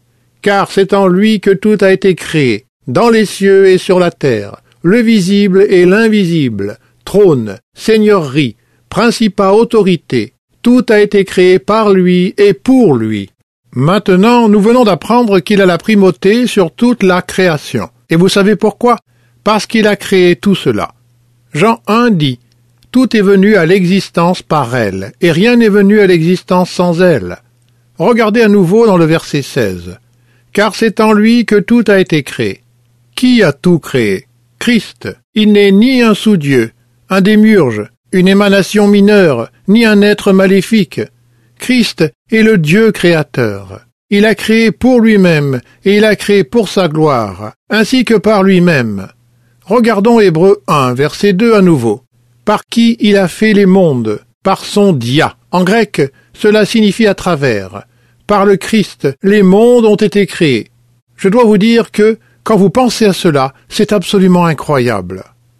Car c'est en lui que tout a été créé, dans les cieux et sur la terre, le visible et l'invisible, trône, seigneurie, principat, autorité. Tout a été créé par lui et pour lui. Maintenant, nous venons d'apprendre qu'il a la primauté sur toute la création. Et vous savez pourquoi? Parce qu'il a créé tout cela. Jean un dit: Tout est venu à l'existence par elle, et rien n'est venu à l'existence sans elle. Regardez à nouveau dans le verset seize. Car c'est en lui que tout a été créé. Qui a tout créé? Christ. Il n'est ni un sous-dieu, un démiurge, une émanation mineure, ni un être maléfique. Christ est le Dieu créateur. Il a créé pour lui-même, et il a créé pour sa gloire, ainsi que par lui-même. Regardons Hébreux un, verset deux à nouveau. Par qui il a fait les mondes? Par son dia. En grec, cela signifie à travers. Par le Christ, les mondes ont été créés. Je dois vous dire que, quand vous pensez à cela, c'est absolument incroyable.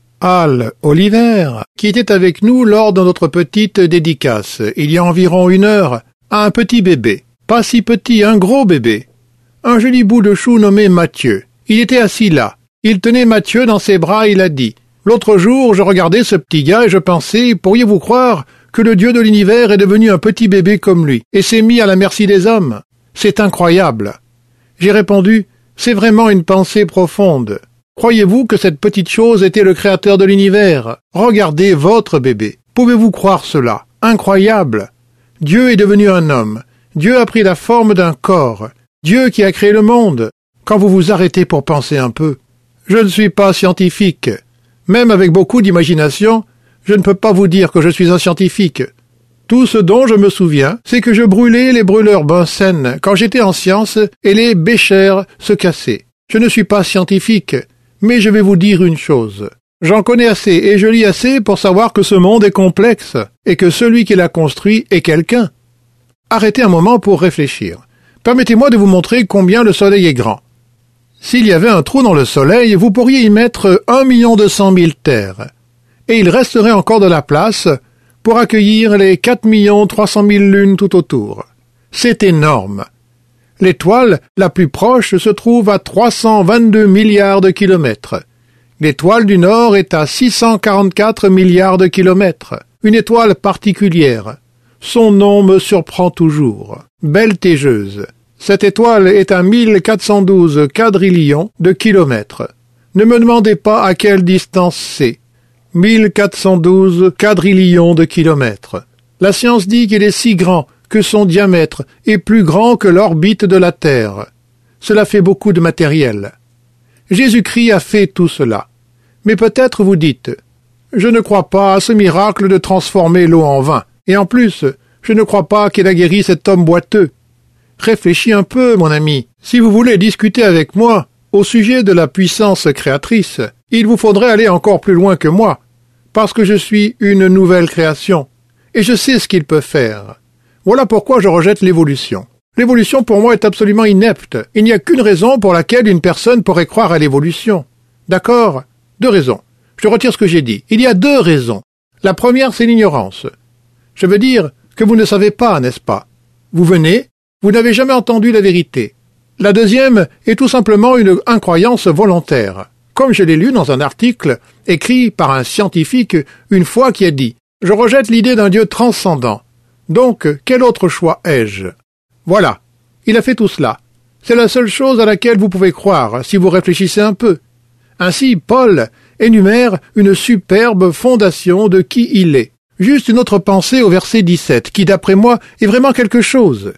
Al Oliver, qui était avec nous lors de notre petite dédicace, il y a environ une heure, a un petit bébé. Pas si petit, un gros bébé. Un joli bout de chou nommé Mathieu. Il était assis là. Il tenait Mathieu dans ses bras et il a dit « L'autre jour, je regardais ce petit gars et je pensais, pourriez-vous croire que le Dieu de l'univers est devenu un petit bébé comme lui et s'est mis à la merci des hommes? C'est incroyable. » J'ai répondu « C'est vraiment une pensée profonde. Croyez-vous que cette petite chose était le créateur de l'univers? Regardez votre bébé. Pouvez-vous croire cela? Incroyable. Dieu est devenu un homme. Dieu a pris la forme d'un corps. Dieu qui a créé le monde. Quand vous vous arrêtez pour penser un peu. Je ne suis pas scientifique. Même avec beaucoup d'imagination, je ne peux pas vous dire que je suis un scientifique. Tout ce dont je me souviens, c'est que je brûlais les brûleurs Bunsen quand j'étais en sciences et les béchers se cassaient. Je ne suis pas scientifique, mais je vais vous dire une chose. J'en connais assez et je lis assez pour savoir que ce monde est complexe et que celui qui l'a construit est quelqu'un. Arrêtez un moment pour réfléchir. Permettez-moi de vous montrer combien le soleil est grand. S'il y avait un trou dans le soleil, vous pourriez y mettre un million deux cent mille terres. Et il resterait encore de la place pour accueillir les quatre millions trois cent mille lunes tout autour. C'est énorme. L'étoile la plus proche se trouve à trois cent vingt-deux milliards de kilomètres. L'étoile du Nord est à six cent quarante-quatre milliards de kilomètres. Une étoile particulière. Son nom me surprend toujours. Betelgeuse. Cette étoile est à mille quatre cent douze quadrillions de kilomètres. Ne me demandez pas à quelle distance c'est. mille quatre cent douze quadrillions de kilomètres. La science dit qu'il est si grand que son diamètre est plus grand que l'orbite de la Terre. Cela fait beaucoup de matériel. Jésus-Christ a fait tout cela. Mais peut-être vous dites, je ne crois pas à ce miracle de transformer l'eau en vin. Et en plus, je ne crois pas qu'il a guéri cet homme boiteux. Réfléchis un peu, mon ami. Si vous voulez discuter avec moi au sujet de la puissance créatrice, il vous faudrait aller encore plus loin que moi, parce que je suis une nouvelle création, et je sais ce qu'il peut faire. Voilà pourquoi je rejette l'évolution. L'évolution pour moi est absolument inepte. Il n'y a qu'une raison pour laquelle une personne pourrait croire à l'évolution. D'accord? Deux raisons. Je retire ce que j'ai dit. Il y a deux raisons. La première, c'est l'ignorance. Je veux dire que vous ne savez pas, n'est-ce pas? Vous venez, vous n'avez jamais entendu la vérité. La deuxième est tout simplement une incroyance volontaire, comme je l'ai lu dans un article écrit par un scientifique une fois qui a dit « Je rejette l'idée d'un Dieu transcendant. Donc, quel autre choix ai-je » Voilà, il a fait tout cela. C'est la seule chose à laquelle vous pouvez croire, si vous réfléchissez un peu. Ainsi, Paul énumère une superbe fondation de qui il est. Juste une autre pensée au verset dix-sept, qui d'après moi est vraiment quelque chose.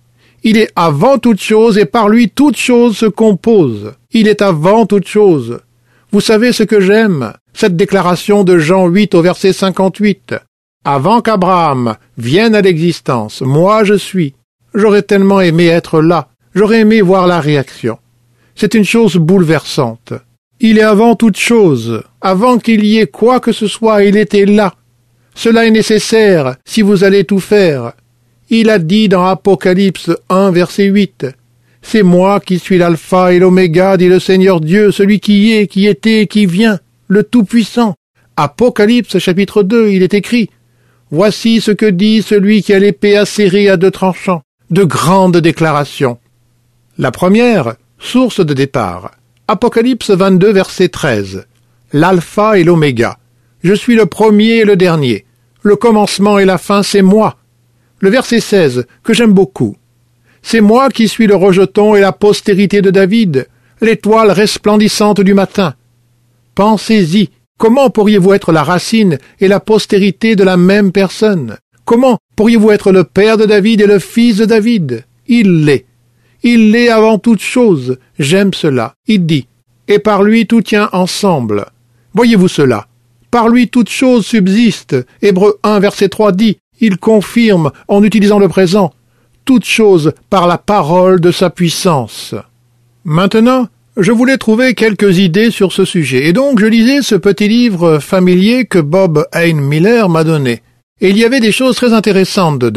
Il est avant toute chose et par lui toute chose se compose. Il est avant toute chose. Vous savez ce que j'aime? Cette déclaration de Jean huit au verset cinquante-huit. Avant qu'Abraham vienne à l'existence, moi je suis. J'aurais tellement aimé être là. J'aurais aimé voir la réaction. C'est une chose bouleversante. Il est avant toute chose. Avant qu'il y ait quoi que ce soit, il était là. Cela est nécessaire si vous allez tout faire. Il a dit dans Apocalypse un, verset huit. C'est moi qui suis l'alpha et l'oméga, dit le Seigneur Dieu, celui qui est, qui était et qui vient, le Tout-Puissant. Apocalypse, chapitre deux, il est écrit. Voici ce que dit celui qui a l'épée acérée à deux tranchants. De grandes déclarations. La première, source de départ. Apocalypse vingt-deux, verset treize. L'alpha et l'oméga. Je suis le premier et le dernier. Le commencement et la fin, c'est moi. Le verset seize, que j'aime beaucoup. C'est moi qui suis le rejeton et la postérité de David, l'étoile resplendissante du matin. Pensez-y, comment pourriez-vous être la racine et la postérité de la même personne? Comment pourriez-vous être le père de David et le fils de David? Il l'est. Il l'est avant toute chose. J'aime cela. Il dit, et par lui tout tient ensemble. Voyez-vous cela? Par lui toute chose subsiste. Hébreux un, verset trois dit, il confirme, en utilisant le présent, toute chose par la parole de sa puissance. Maintenant, je voulais trouver quelques idées sur ce sujet, et donc je lisais ce petit livre familier que Bob Haynes Miller m'a donné. Et il y avait des choses très intéressantes dedans.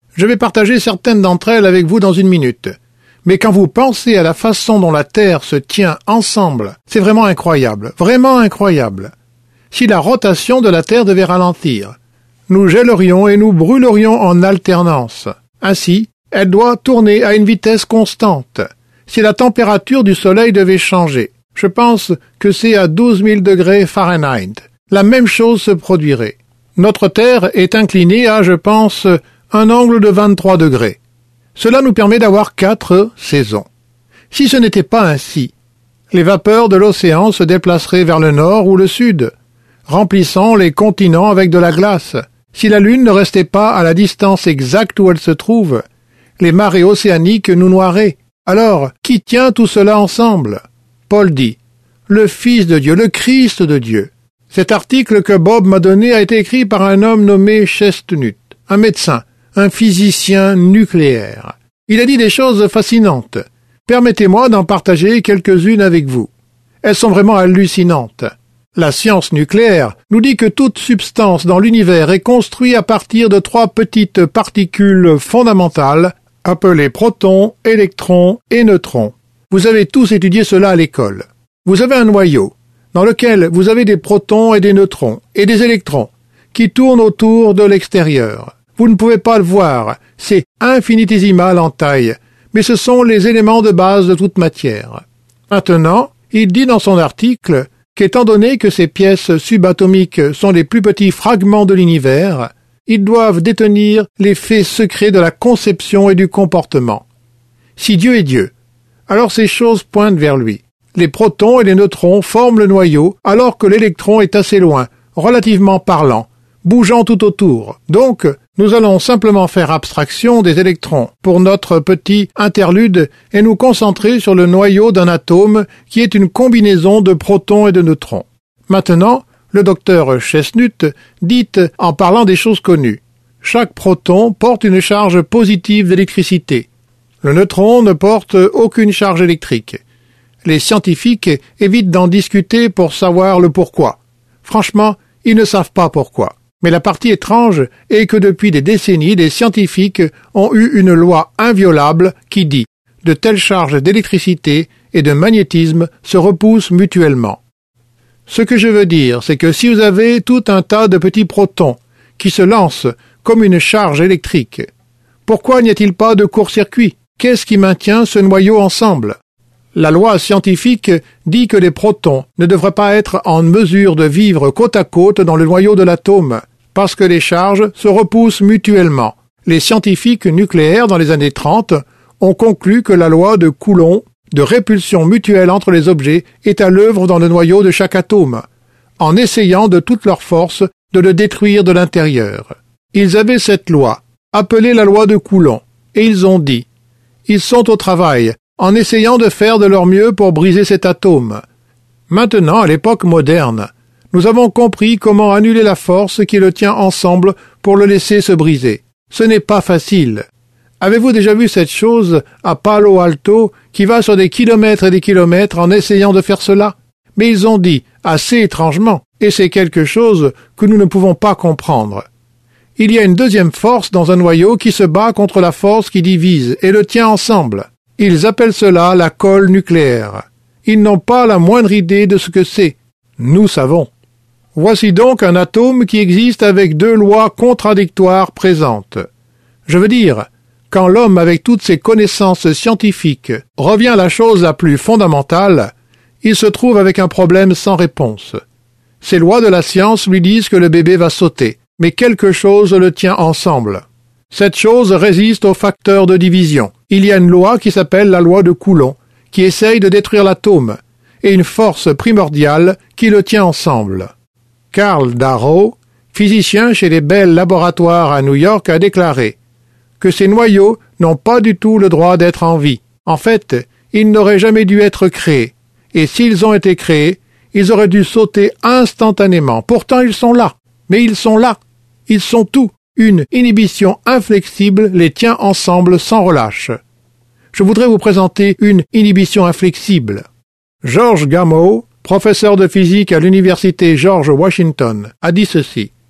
Je vais partager certaines d'entre elles avec vous dans une minute. Mais quand vous pensez à la façon dont la Terre se tient ensemble, c'est vraiment incroyable, vraiment incroyable. Si la rotation de la Terre devait ralentir, nous gèlerions et nous brûlerions en alternance. Ainsi, elle doit tourner à une vitesse constante. Si la température du Soleil devait changer, je pense que c'est à douze mille degrés Fahrenheit, la même chose se produirait. Notre Terre est inclinée à, je pense, un angle de vingt-trois degrés. Cela nous permet d'avoir quatre saisons. Si ce n'était pas ainsi, les vapeurs de l'océan se déplaceraient vers le nord ou le sud, remplissant les continents avec de la glace. Si la Lune ne restait pas à la distance exacte où elle se trouve, les marées océaniques nous noieraient. Alors, qui tient tout cela ensemble? Paul dit, le Fils de Dieu, le Christ de Dieu. Cet article que Bob m'a donné a été écrit par un homme nommé Chestnut, un médecin, un physicien nucléaire. Il a dit des choses fascinantes. Permettez-moi d'en partager quelques-unes avec vous. Elles sont vraiment hallucinantes. La science nucléaire nous dit que toute substance dans l'univers est construite à partir de trois petites particules fondamentales appelées protons, électrons et neutrons. Vous avez tous étudié cela à l'école. Vous avez un noyau dans lequel vous avez des protons et des neutrons et des électrons qui tournent autour de l'extérieur. Vous ne pouvez pas le voir, c'est infinitésimal en taille, mais ce sont les éléments de base de toute matière. Maintenant, il dit dans son article qu'étant donné que ces pièces subatomiques sont les plus petits fragments de l'univers, ils doivent détenir les faits secrets de la conception et du comportement. Si Dieu est Dieu, alors ces choses pointent vers lui. Les protons et les neutrons forment le noyau alors que l'électron est assez loin, relativement parlant, bougeant tout autour. Donc, nous allons simplement faire abstraction des électrons pour notre petit interlude et nous concentrer sur le noyau d'un atome qui est une combinaison de protons et de neutrons. Maintenant, le docteur Chestnut dit en parlant des choses connues. Chaque proton porte une charge positive d'électricité. Le neutron ne porte aucune charge électrique. Les scientifiques évitent d'en discuter pour savoir le pourquoi. Franchement, ils ne savent pas pourquoi. Mais la partie étrange est que depuis des décennies, les scientifiques ont eu une loi inviolable qui dit « de telles charges d'électricité et de magnétisme se repoussent mutuellement ». Ce que je veux dire, c'est que si vous avez tout un tas de petits protons qui se lancent comme une charge électrique, pourquoi n'y a-t-il pas de court-circuit? Qu'est-ce qui maintient ce noyau ensemble? La loi scientifique dit que les protons ne devraient pas être en mesure de vivre côte à côte dans le noyau de l'atome, parce que les charges se repoussent mutuellement. Les scientifiques nucléaires dans les années trente ont conclu que la loi de Coulomb de répulsion mutuelle entre les objets est à l'œuvre dans le noyau de chaque atome, en essayant de toute leur force de le détruire de l'intérieur. Ils avaient cette loi, appelée la loi de Coulomb, et ils ont dit « Ils sont au travail, en essayant de faire de leur mieux pour briser cet atome. » Maintenant, à l'époque moderne, nous avons compris comment annuler la force qui le tient ensemble pour le laisser se briser. Ce n'est pas facile. Avez-vous déjà vu cette chose à Palo Alto qui va sur des kilomètres et des kilomètres en essayant de faire cela? Mais ils ont dit, assez étrangement, et c'est quelque chose que nous ne pouvons pas comprendre. Il y a une deuxième force dans un noyau qui se bat contre la force qui divise et le tient ensemble. Ils appellent cela la colle nucléaire. Ils n'ont pas la moindre idée de ce que c'est. Nous savons. Voici donc un atome qui existe avec deux lois contradictoires présentes. Je veux dire, quand l'homme avec toutes ses connaissances scientifiques revient à la chose la plus fondamentale, il se trouve avec un problème sans réponse. Ces lois de la science lui disent que le bébé va sauter, mais quelque chose le tient ensemble. Cette chose résiste aux facteurs de division. Il y a une loi qui s'appelle la loi de Coulomb, qui essaye de détruire l'atome, et une force primordiale qui le tient ensemble. Karl Darrow, physicien chez les Bell Laboratoires à New York, a déclaré que ces noyaux n'ont pas du tout le droit d'être en vie. En fait, ils n'auraient jamais dû être créés, et s'ils ont été créés, ils auraient dû sauter instantanément. Pourtant, ils sont là. Mais ils sont là. Ils sont tout. Une inhibition inflexible les tient ensemble sans relâche. Je voudrais vous présenter une inhibition inflexible. George Gamow, professeur de physique à l'université George Washington, a dit ceci.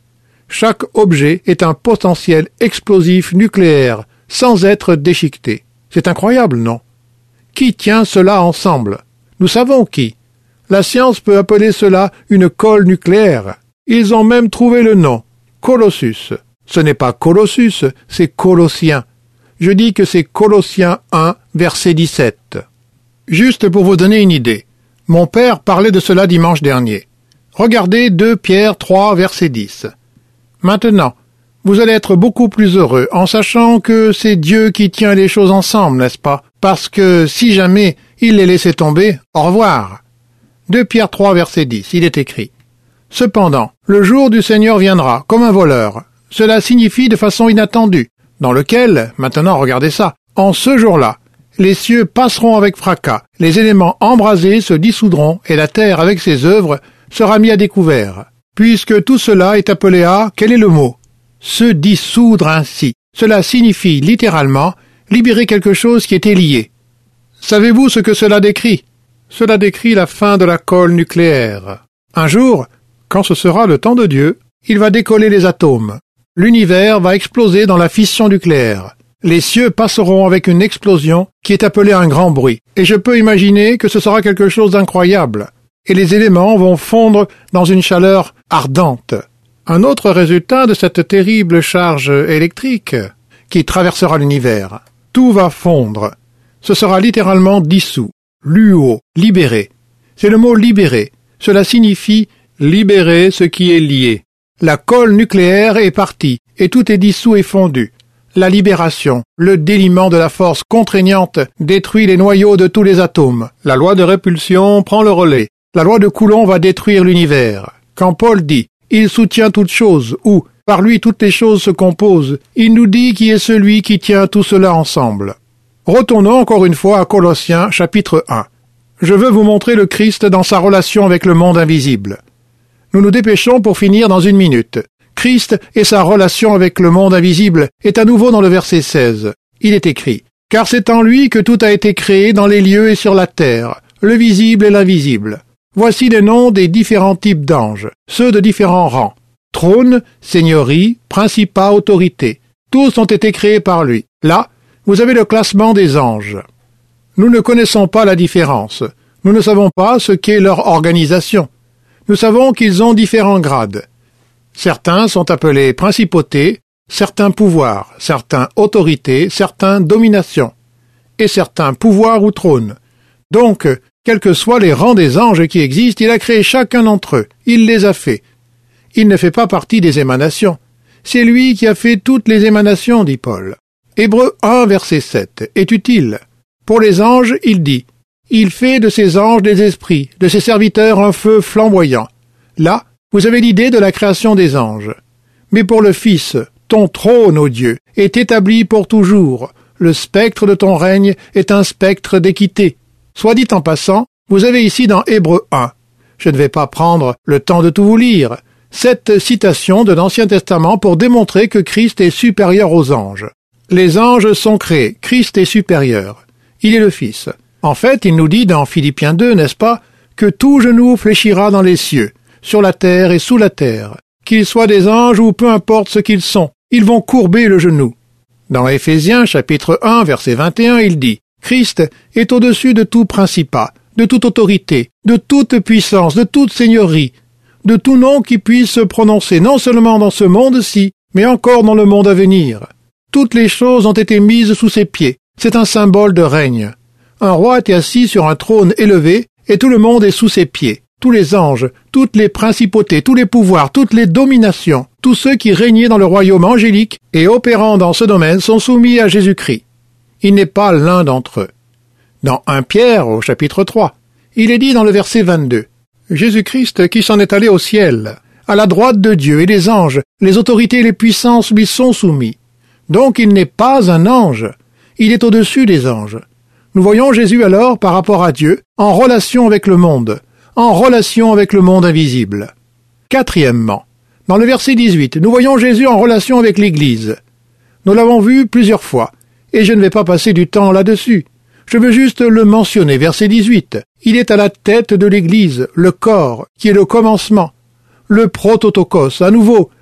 Chaque objet est un potentiel explosif nucléaire, sans être déchiqueté. C'est incroyable, non? Qui tient cela ensemble? Nous savons qui. La science peut appeler cela une colle nucléaire. Ils ont même trouvé le nom, Colossus. Ce n'est pas Colossus, c'est Colossiens. Je dis que c'est Colossiens un, verset dix-sept. Juste pour vous donner une idée, mon père parlait de cela dimanche dernier. Regardez deux Pierre trois, verset dix. Maintenant, vous allez être beaucoup plus heureux en sachant que c'est Dieu qui tient les choses ensemble, n'est-ce pas? Parce que si jamais il les laissait tomber, au revoir. deux Pierre trois, verset dix, il est écrit. Cependant, le jour du Seigneur viendra, comme un voleur. Cela signifie de façon inattendue, dans lequel, maintenant regardez ça, en ce jour-là, les cieux passeront avec fracas, les éléments embrasés se dissoudront, et la terre avec ses œuvres sera mise à découvert. Puisque tout cela est appelé à, quel est le mot? Se dissoudre ainsi. Cela signifie littéralement libérer quelque chose qui était lié. Savez-vous ce que cela décrit? Cela décrit la fin de la colle nucléaire. Un jour, quand ce sera le temps de Dieu, il va décoller les atomes. L'univers va exploser dans la fission nucléaire. Les cieux passeront avec une explosion qui est appelée un grand bruit. Et je peux imaginer que ce sera quelque chose d'incroyable. Et les éléments vont fondre dans une chaleur ardente. Un autre résultat de cette terrible charge électrique qui traversera l'univers. Tout va fondre. Ce sera littéralement dissous, luo, libéré. C'est le mot libéré. Cela signifie libérer ce qui est lié. La colle nucléaire est partie et tout est dissous et fondu. La libération, le déliement de la force contraignante détruit les noyaux de tous les atomes. La loi de répulsion prend le relais. La loi de Coulomb va détruire l'univers. Quand Paul dit « Il soutient toutes choses » ou « Par lui toutes les choses se composent », il nous dit qui est celui qui tient tout cela ensemble. Retournons encore une fois à Colossiens chapitre un. Je veux vous montrer le Christ dans sa relation avec le monde invisible. Nous nous dépêchons pour finir dans une minute. Christ et sa relation avec le monde invisible est à nouveau dans le verset seize. Il est écrit « Car c'est en lui que tout a été créé dans les lieux et sur la terre, le visible et l'invisible. Voici les noms des différents types d'anges, ceux de différents rangs. Trône, seigneurie, principat, autorité. Tous ont été créés par lui. Là, vous avez le classement des anges. Nous ne connaissons pas la différence. Nous ne savons pas ce qu'est leur organisation. Nous savons qu'ils ont différents grades. Certains sont appelés principautés, certains pouvoirs, certains autorités, certains dominations, et certains pouvoirs ou trônes. Donc, quels que soient les rangs des anges qui existent, il a créé chacun d'entre eux. Il les a faits. Il ne fait pas partie des émanations. C'est lui qui a fait toutes les émanations, dit Paul. Hébreux un, verset sept, est utile. Pour les anges, il dit « Il fait de ses anges des esprits, de ses serviteurs un feu flamboyant. » Là, vous avez l'idée de la création des anges. Mais pour le Fils, ton trône, ô Dieu, est établi pour toujours. Le spectre de ton règne est un spectre d'équité. Soit dit en passant, vous avez ici dans Hébreux un. Je ne vais pas prendre le temps de tout vous lire. Cette citation de l'Ancien Testament pour démontrer que Christ est supérieur aux anges. Les anges sont créés, Christ est supérieur. Il est le Fils. En fait, il nous dit dans Philippiens deux, n'est-ce pas, que tout genou fléchira dans les cieux, sur la terre et sous la terre, qu'ils soient des anges ou peu importe ce qu'ils sont, ils vont courber le genou. Dans Éphésiens chapitre un, verset vingt et un, il dit « Christ est au-dessus de tout principat, de toute autorité, de toute puissance, de toute seigneurie, de tout nom qui puisse se prononcer non seulement dans ce monde-ci, mais encore dans le monde à venir. Toutes les choses ont été mises sous ses pieds. C'est un symbole de règne. Un roi était assis sur un trône élevé, et tout le monde est sous ses pieds. Tous les anges, toutes les principautés, tous les pouvoirs, toutes les dominations, tous ceux qui régnaient dans le royaume angélique et opérant dans ce domaine sont soumis à Jésus-Christ. Il n'est pas l'un d'entre eux. Dans un Pierre, au chapitre trois, il est dit dans le verset vingt-deux, « Jésus-Christ qui s'en est allé au ciel, à la droite de Dieu et les anges, les autorités et les puissances lui sont soumis. Donc il n'est pas un ange, il est au-dessus des anges. » Nous voyons Jésus alors par rapport à Dieu, en relation avec le monde, en relation avec le monde invisible. Quatrièmement, dans le verset dix-huit, nous voyons Jésus en relation avec l'Église. Nous l'avons vu plusieurs fois, et je ne vais pas passer du temps là-dessus. Je veux juste le mentionner, verset dix-huit. Il est à la tête de l'Église, le corps, qui est le commencement. Le prototokos, à nouveau,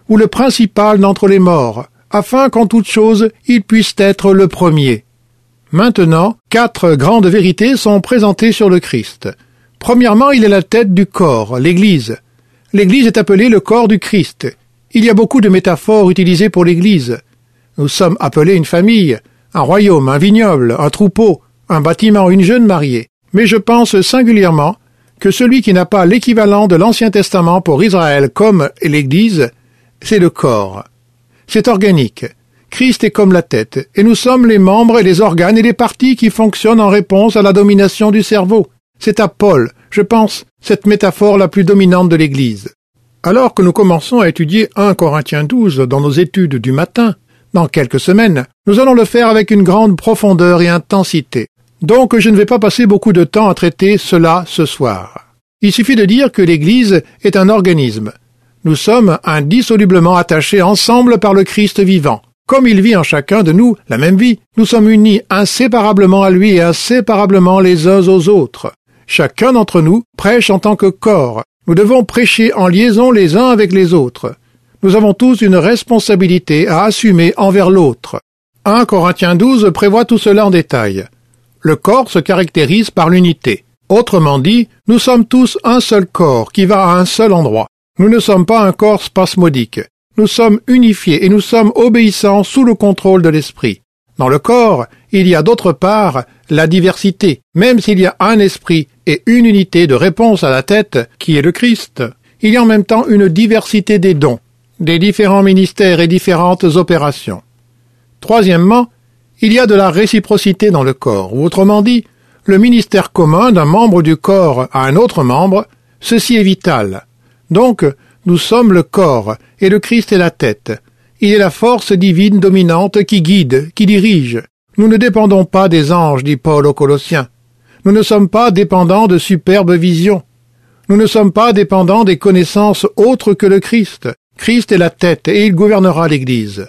ou le principal d'entre les morts, afin qu'en toute chose il puisse être le premier. Maintenant, quatre grandes vérités sont présentées sur le Christ. Premièrement, il est la tête du corps, l'Église. L'Église est appelée le corps du Christ. Il y a beaucoup de métaphores utilisées pour l'Église. Nous sommes appelés une famille, un royaume, un vignoble, un troupeau, un bâtiment, une jeune mariée. Mais je pense singulièrement que celui qui n'a pas l'équivalent de l'Ancien Testament pour Israël comme l'Église, c'est le corps. C'est organique. Christ est comme la tête, et nous sommes les membres et les organes et les parties qui fonctionnent en réponse à la domination du cerveau. C'est à Paul, je pense, cette métaphore la plus dominante de l'Église. Alors que nous commençons à étudier un Corinthiens douze dans nos études du matin, dans quelques semaines, nous allons le faire avec une grande profondeur et intensité. Donc je ne vais pas passer beaucoup de temps à traiter cela ce soir. Il suffit de dire que l'Église est un organisme. Nous sommes indissolublement attachés ensemble par le Christ vivant. Comme il vit en chacun de nous la même vie, nous sommes unis inséparablement à lui et inséparablement les uns aux autres. Chacun d'entre nous prêche en tant que corps. Nous devons prêcher en liaison les uns avec les autres. Nous avons tous une responsabilité à assumer envers l'autre. un Corinthiens douze prévoit tout cela en détail. Le corps se caractérise par l'unité. Autrement dit, nous sommes tous un seul corps qui va à un seul endroit. Nous ne sommes pas un corps spasmodique. Nous sommes unifiés et nous sommes obéissants sous le contrôle de l'esprit. Dans le corps, il y a d'autre part la diversité, même s'il y a un esprit et une unité de réponse à la tête, qui est le Christ. Il y a en même temps une diversité des dons, des différents ministères et différentes opérations. Troisièmement, il y a de la réciprocité dans le corps, ou autrement dit, le ministère commun d'un membre du corps à un autre membre, ceci est vital. Donc, nous sommes le corps, et le Christ est la tête. Il est la force divine dominante qui guide, qui dirige. Nous ne dépendons pas des anges, dit Paul aux Colossiens. Nous ne sommes pas dépendants de superbes visions. Nous ne sommes pas dépendants des connaissances autres que le Christ. Christ est la tête, et il gouvernera l'Église.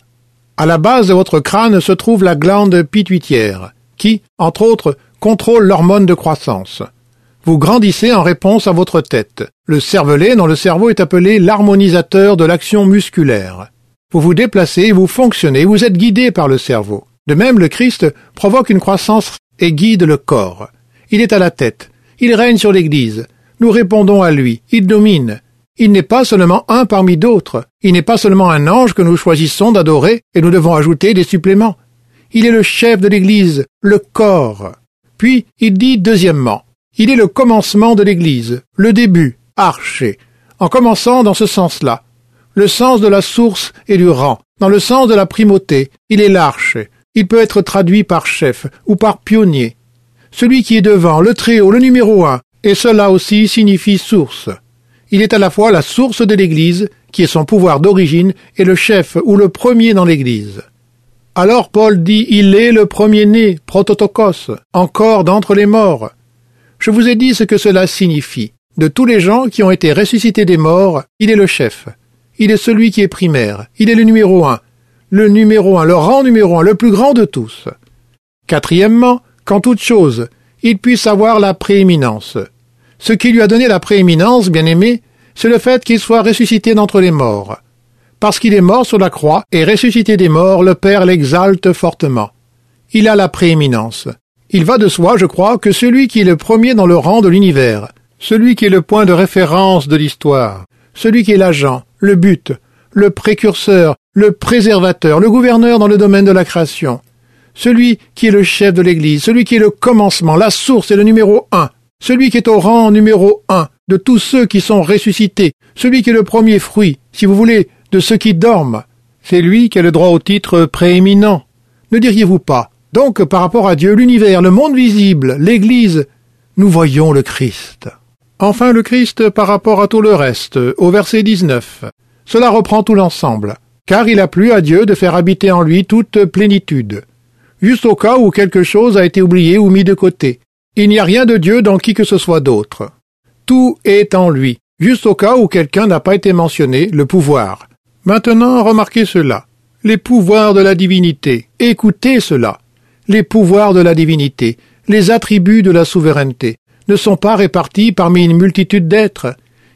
À la base de votre crâne se trouve la glande pituitaire, qui, entre autres, contrôle l'hormone de croissance. Vous grandissez en réponse à votre tête. Le cervelet dans le cerveau est appelé l'harmonisateur de l'action musculaire. Vous vous déplacez, vous fonctionnez, vous êtes guidé par le cerveau. De même, le Christ provoque une croissance et guide le corps. Il est à la tête. Il règne sur l'Église. Nous répondons à lui. Il domine. Il n'est pas seulement un parmi d'autres. Il n'est pas seulement un ange que nous choisissons d'adorer et nous devons ajouter des suppléments. Il est le chef de l'Église, le corps. Puis, il dit deuxièmement, il est le commencement de l'Église, le début, arché, en commençant dans ce sens-là. Le sens de la source et du rang, dans le sens de la primauté, il est l'arche. Il peut être traduit par chef ou par pionnier. Celui qui est devant, le très-haut, le numéro un, et cela aussi signifie source. Il est à la fois la source de l'Église, qui est son pouvoir d'origine, et le chef ou le premier dans l'Église. Alors Paul dit, il est le premier-né, prototokos, encore d'entre les morts. Je vous ai dit ce que cela signifie. De tous les gens qui ont été ressuscités des morts, il est le chef. Il est celui qui est primaire. Il est le numéro un. Le numéro un, le rang numéro un, le plus grand de tous. Quatrièmement, qu'en toute chose, il puisse avoir la prééminence. Ce qui lui a donné la prééminence, bien-aimé, c'est le fait qu'il soit ressuscité d'entre les morts. Parce qu'il est mort sur la croix et ressuscité des morts, le Père l'exalte fortement. Il a la prééminence. Il va de soi, je crois, que celui qui est le premier dans le rang de l'univers, celui qui est le point de référence de l'histoire, celui qui est l'agent, le but, le précurseur, le préservateur, le gouverneur dans le domaine de la création, celui qui est le chef de l'Église, celui qui est le commencement, la source et le numéro un, celui qui est au rang numéro un de tous ceux qui sont ressuscités, celui qui est le premier fruit, si vous voulez, de ceux qui dorment. C'est lui qui a le droit au titre prééminent. Ne diriez-vous pas? Donc, par rapport à Dieu, l'univers, le monde visible, l'Église, nous voyons le Christ. Enfin, le Christ par rapport à tout le reste, au verset dix-neuf. Cela reprend tout l'ensemble. Car il a plu à Dieu de faire habiter en lui toute plénitude. Juste au cas où quelque chose a été oublié ou mis de côté. Il n'y a rien de Dieu dans qui que ce soit d'autre. Tout est en lui. Juste au cas où quelqu'un n'a pas été mentionné, le pouvoir. Maintenant, remarquez cela. Les pouvoirs de la divinité. Écoutez cela. Les pouvoirs de la divinité, les attributs de la souveraineté, ne sont pas répartis parmi une multitude d'êtres.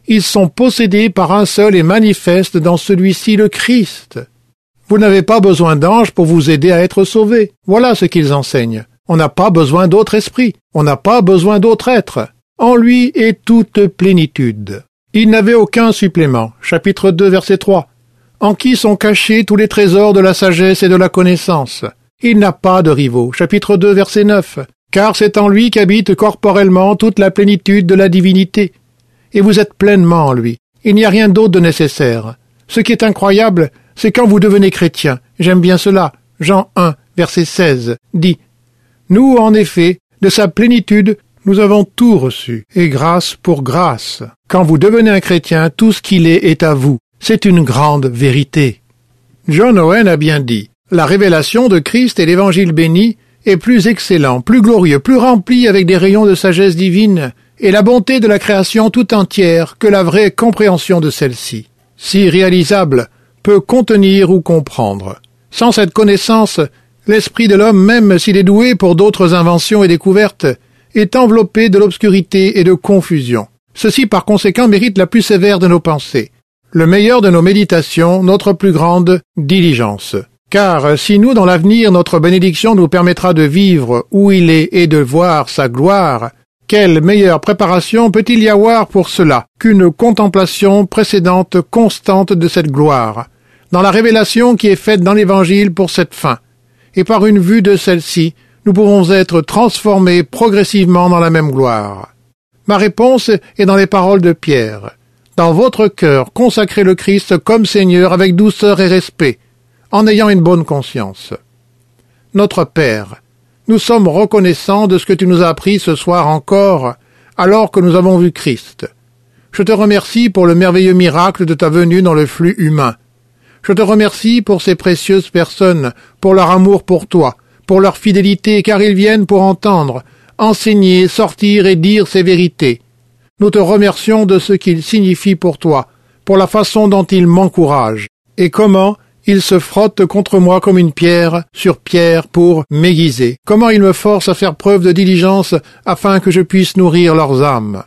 Ils sont possédés par un seul et manifeste dans celui-ci le Christ. Vous n'avez pas besoin d'anges pour vous aider à être sauvés. Voilà ce qu'ils enseignent. On n'a pas besoin d'autre esprit. On n'a pas besoin d'autre être. En lui est toute plénitude. Il n'avait aucun supplément. Chapitre deux, verset trois. En qui sont cachés tous les trésors de la sagesse et de la connaissance. Il n'a pas de rivaux. Chapitre deux, verset neuf. Car c'est en lui qu'habite corporellement toute la plénitude de la divinité. Et vous êtes pleinement en lui. Il n'y a rien d'autre de nécessaire. Ce qui est incroyable, c'est quand vous devenez chrétien. J'aime bien cela. Jean un, verset seize, dit « Nous, en effet, de sa plénitude, nous avons tout reçu, et grâce pour grâce. Quand vous devenez un chrétien, tout ce qu'il est est à vous. C'est une grande vérité. » John Owen a bien dit « La révélation de Christ et l'Évangile béni est plus excellent, plus glorieux, plus rempli avec des rayons de sagesse divine, et la bonté de la création tout entière que la vraie compréhension de celle-ci, si réalisable, peut contenir ou comprendre. Sans cette connaissance, l'esprit de l'homme, même s'il est doué pour d'autres inventions et découvertes, est enveloppé de l'obscurité et de confusion. Ceci, par conséquent, mérite la plus sévère de nos pensées, le meilleur de nos méditations, notre plus grande diligence. Car si nous, dans l'avenir, notre bénédiction nous permettra de vivre où il est et de voir sa gloire, quelle meilleure préparation peut-il y avoir pour cela qu'une contemplation précédente constante de cette gloire, dans la révélation qui est faite dans l'Évangile pour cette fin, et par une vue de celle-ci, nous pouvons être transformés progressivement dans la même gloire. Ma réponse est dans les paroles de Pierre. Dans votre cœur, consacrez le Christ comme Seigneur avec douceur et respect, en ayant une bonne conscience. Notre Père, nous sommes reconnaissants de ce que tu nous as appris ce soir encore, alors que nous avons vu Christ. Je te remercie pour le merveilleux miracle de ta venue dans le flux humain. Je te remercie pour ces précieuses personnes, pour leur amour pour toi, pour leur fidélité, car ils viennent pour entendre, enseigner, sortir et dire ces vérités. Nous te remercions de ce qu'ils signifient pour toi, pour la façon dont ils m'encouragent, et comment ils se frottent contre moi comme une pierre sur pierre pour m'aiguiser. Comment ils me forcent à faire preuve de diligence afin que je puisse nourrir leurs âmes.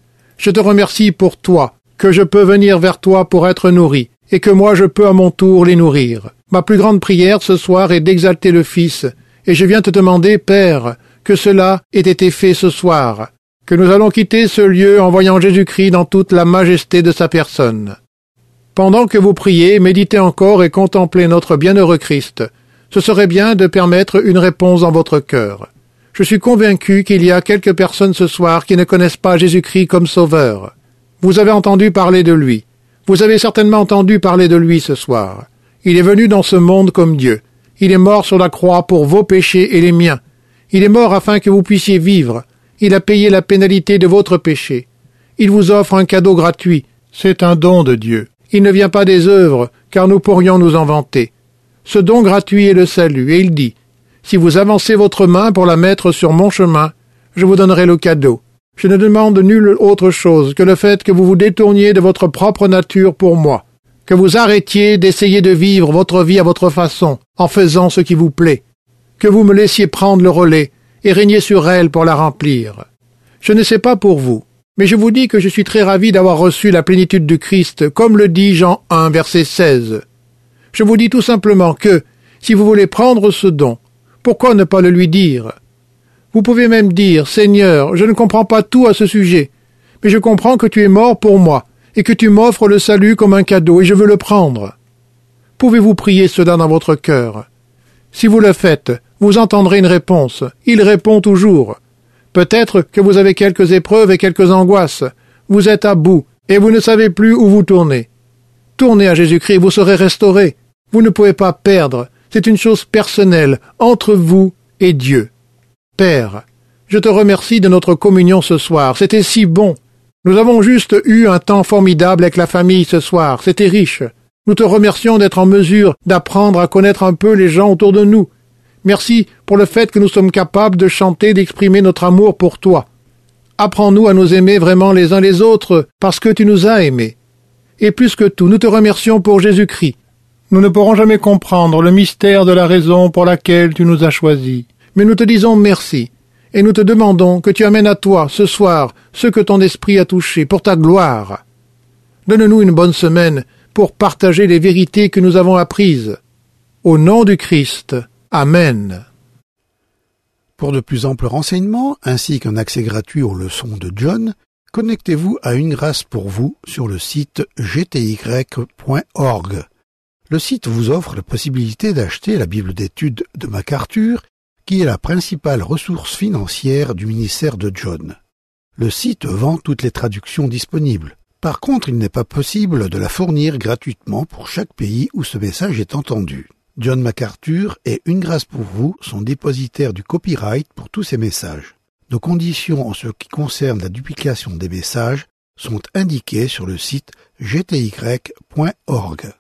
Je te remercie pour toi, que je peux venir vers toi pour être nourri, et que moi je peux à mon tour les nourrir. Ma plus grande prière ce soir est d'exalter le Fils, et je viens te demander, Père, que cela ait été fait ce soir, que nous allons quitter ce lieu en voyant Jésus-Christ dans toute la majesté de sa personne. Pendant que vous priez, méditez encore et contemplez notre bienheureux Christ. Ce serait bien de permettre une réponse dans votre cœur. Je suis convaincu qu'il y a quelques personnes ce soir qui ne connaissent pas Jésus-Christ comme Sauveur. Vous avez entendu parler de lui. Vous avez certainement entendu parler de lui ce soir. Il est venu dans ce monde comme Dieu. Il est mort sur la croix pour vos péchés et les miens. Il est mort afin que vous puissiez vivre. Il a payé la pénalité de votre péché. Il vous offre un cadeau gratuit. C'est un don de Dieu. Il ne vient pas des œuvres, car nous pourrions nous en vanter. Ce don gratuit est le salut, et il dit, « Si vous avancez votre main pour la mettre sur mon chemin, je vous donnerai le cadeau. Je ne demande nulle autre chose que le fait que vous vous détourniez de votre propre nature pour moi, que vous arrêtiez d'essayer de vivre votre vie à votre façon, en faisant ce qui vous plaît, que vous me laissiez prendre le relais et régner sur elle pour la remplir. Je ne sais pas pour vous, mais je vous dis que je suis très ravi d'avoir reçu la plénitude du Christ, comme le dit Jean un, verset seize. Je vous dis tout simplement que, si vous voulez prendre ce don, pourquoi ne pas le lui dire? Vous pouvez même dire, Seigneur, je ne comprends pas tout à ce sujet, mais je comprends que tu es mort pour moi, et que tu m'offres le salut comme un cadeau, et je veux le prendre. Pouvez-vous prier cela dans votre cœur? Si vous le faites, vous entendrez une réponse. Il répond toujours. Peut-être que vous avez quelques épreuves et quelques angoisses. Vous êtes à bout, et vous ne savez plus où vous tourner. Tournez à Jésus-Christ, vous serez restauré. Vous ne pouvez pas perdre. C'est une chose personnelle, entre vous et Dieu. Père, je te remercie de notre communion ce soir. C'était si bon. Nous avons juste eu un temps formidable avec la famille ce soir. C'était riche. Nous te remercions d'être en mesure d'apprendre à connaître un peu les gens autour de nous. Merci pour le fait que nous sommes capables de chanter, d'exprimer notre amour pour toi. Apprends-nous à nous aimer vraiment les uns les autres parce que tu nous as aimés. Et plus que tout, nous te remercions pour Jésus-Christ. Nous ne pourrons jamais comprendre le mystère de la raison pour laquelle tu nous as choisis. Mais nous te disons merci, et nous te demandons que tu amènes à toi, ce soir, ce que ton esprit a touché, pour ta gloire. Donne-nous une bonne semaine pour partager les vérités que nous avons apprises. Au nom du Christ. Amen. Pour de plus amples renseignements, ainsi qu'un accès gratuit aux leçons de John, connectez-vous à Une Grâce pour vous sur le site g t y point org. Le site vous offre la possibilité d'acheter la Bible d'études de MacArthur, qui est la principale ressource financière du ministère de John. Le site vend toutes les traductions disponibles. Par contre, il n'est pas possible de la fournir gratuitement pour chaque pays où ce message est entendu. John MacArthur et Une Grâce pour vous sont dépositaires du copyright pour tous ces messages. Nos conditions en ce qui concerne la duplication des messages sont indiquées sur le site g t y point org.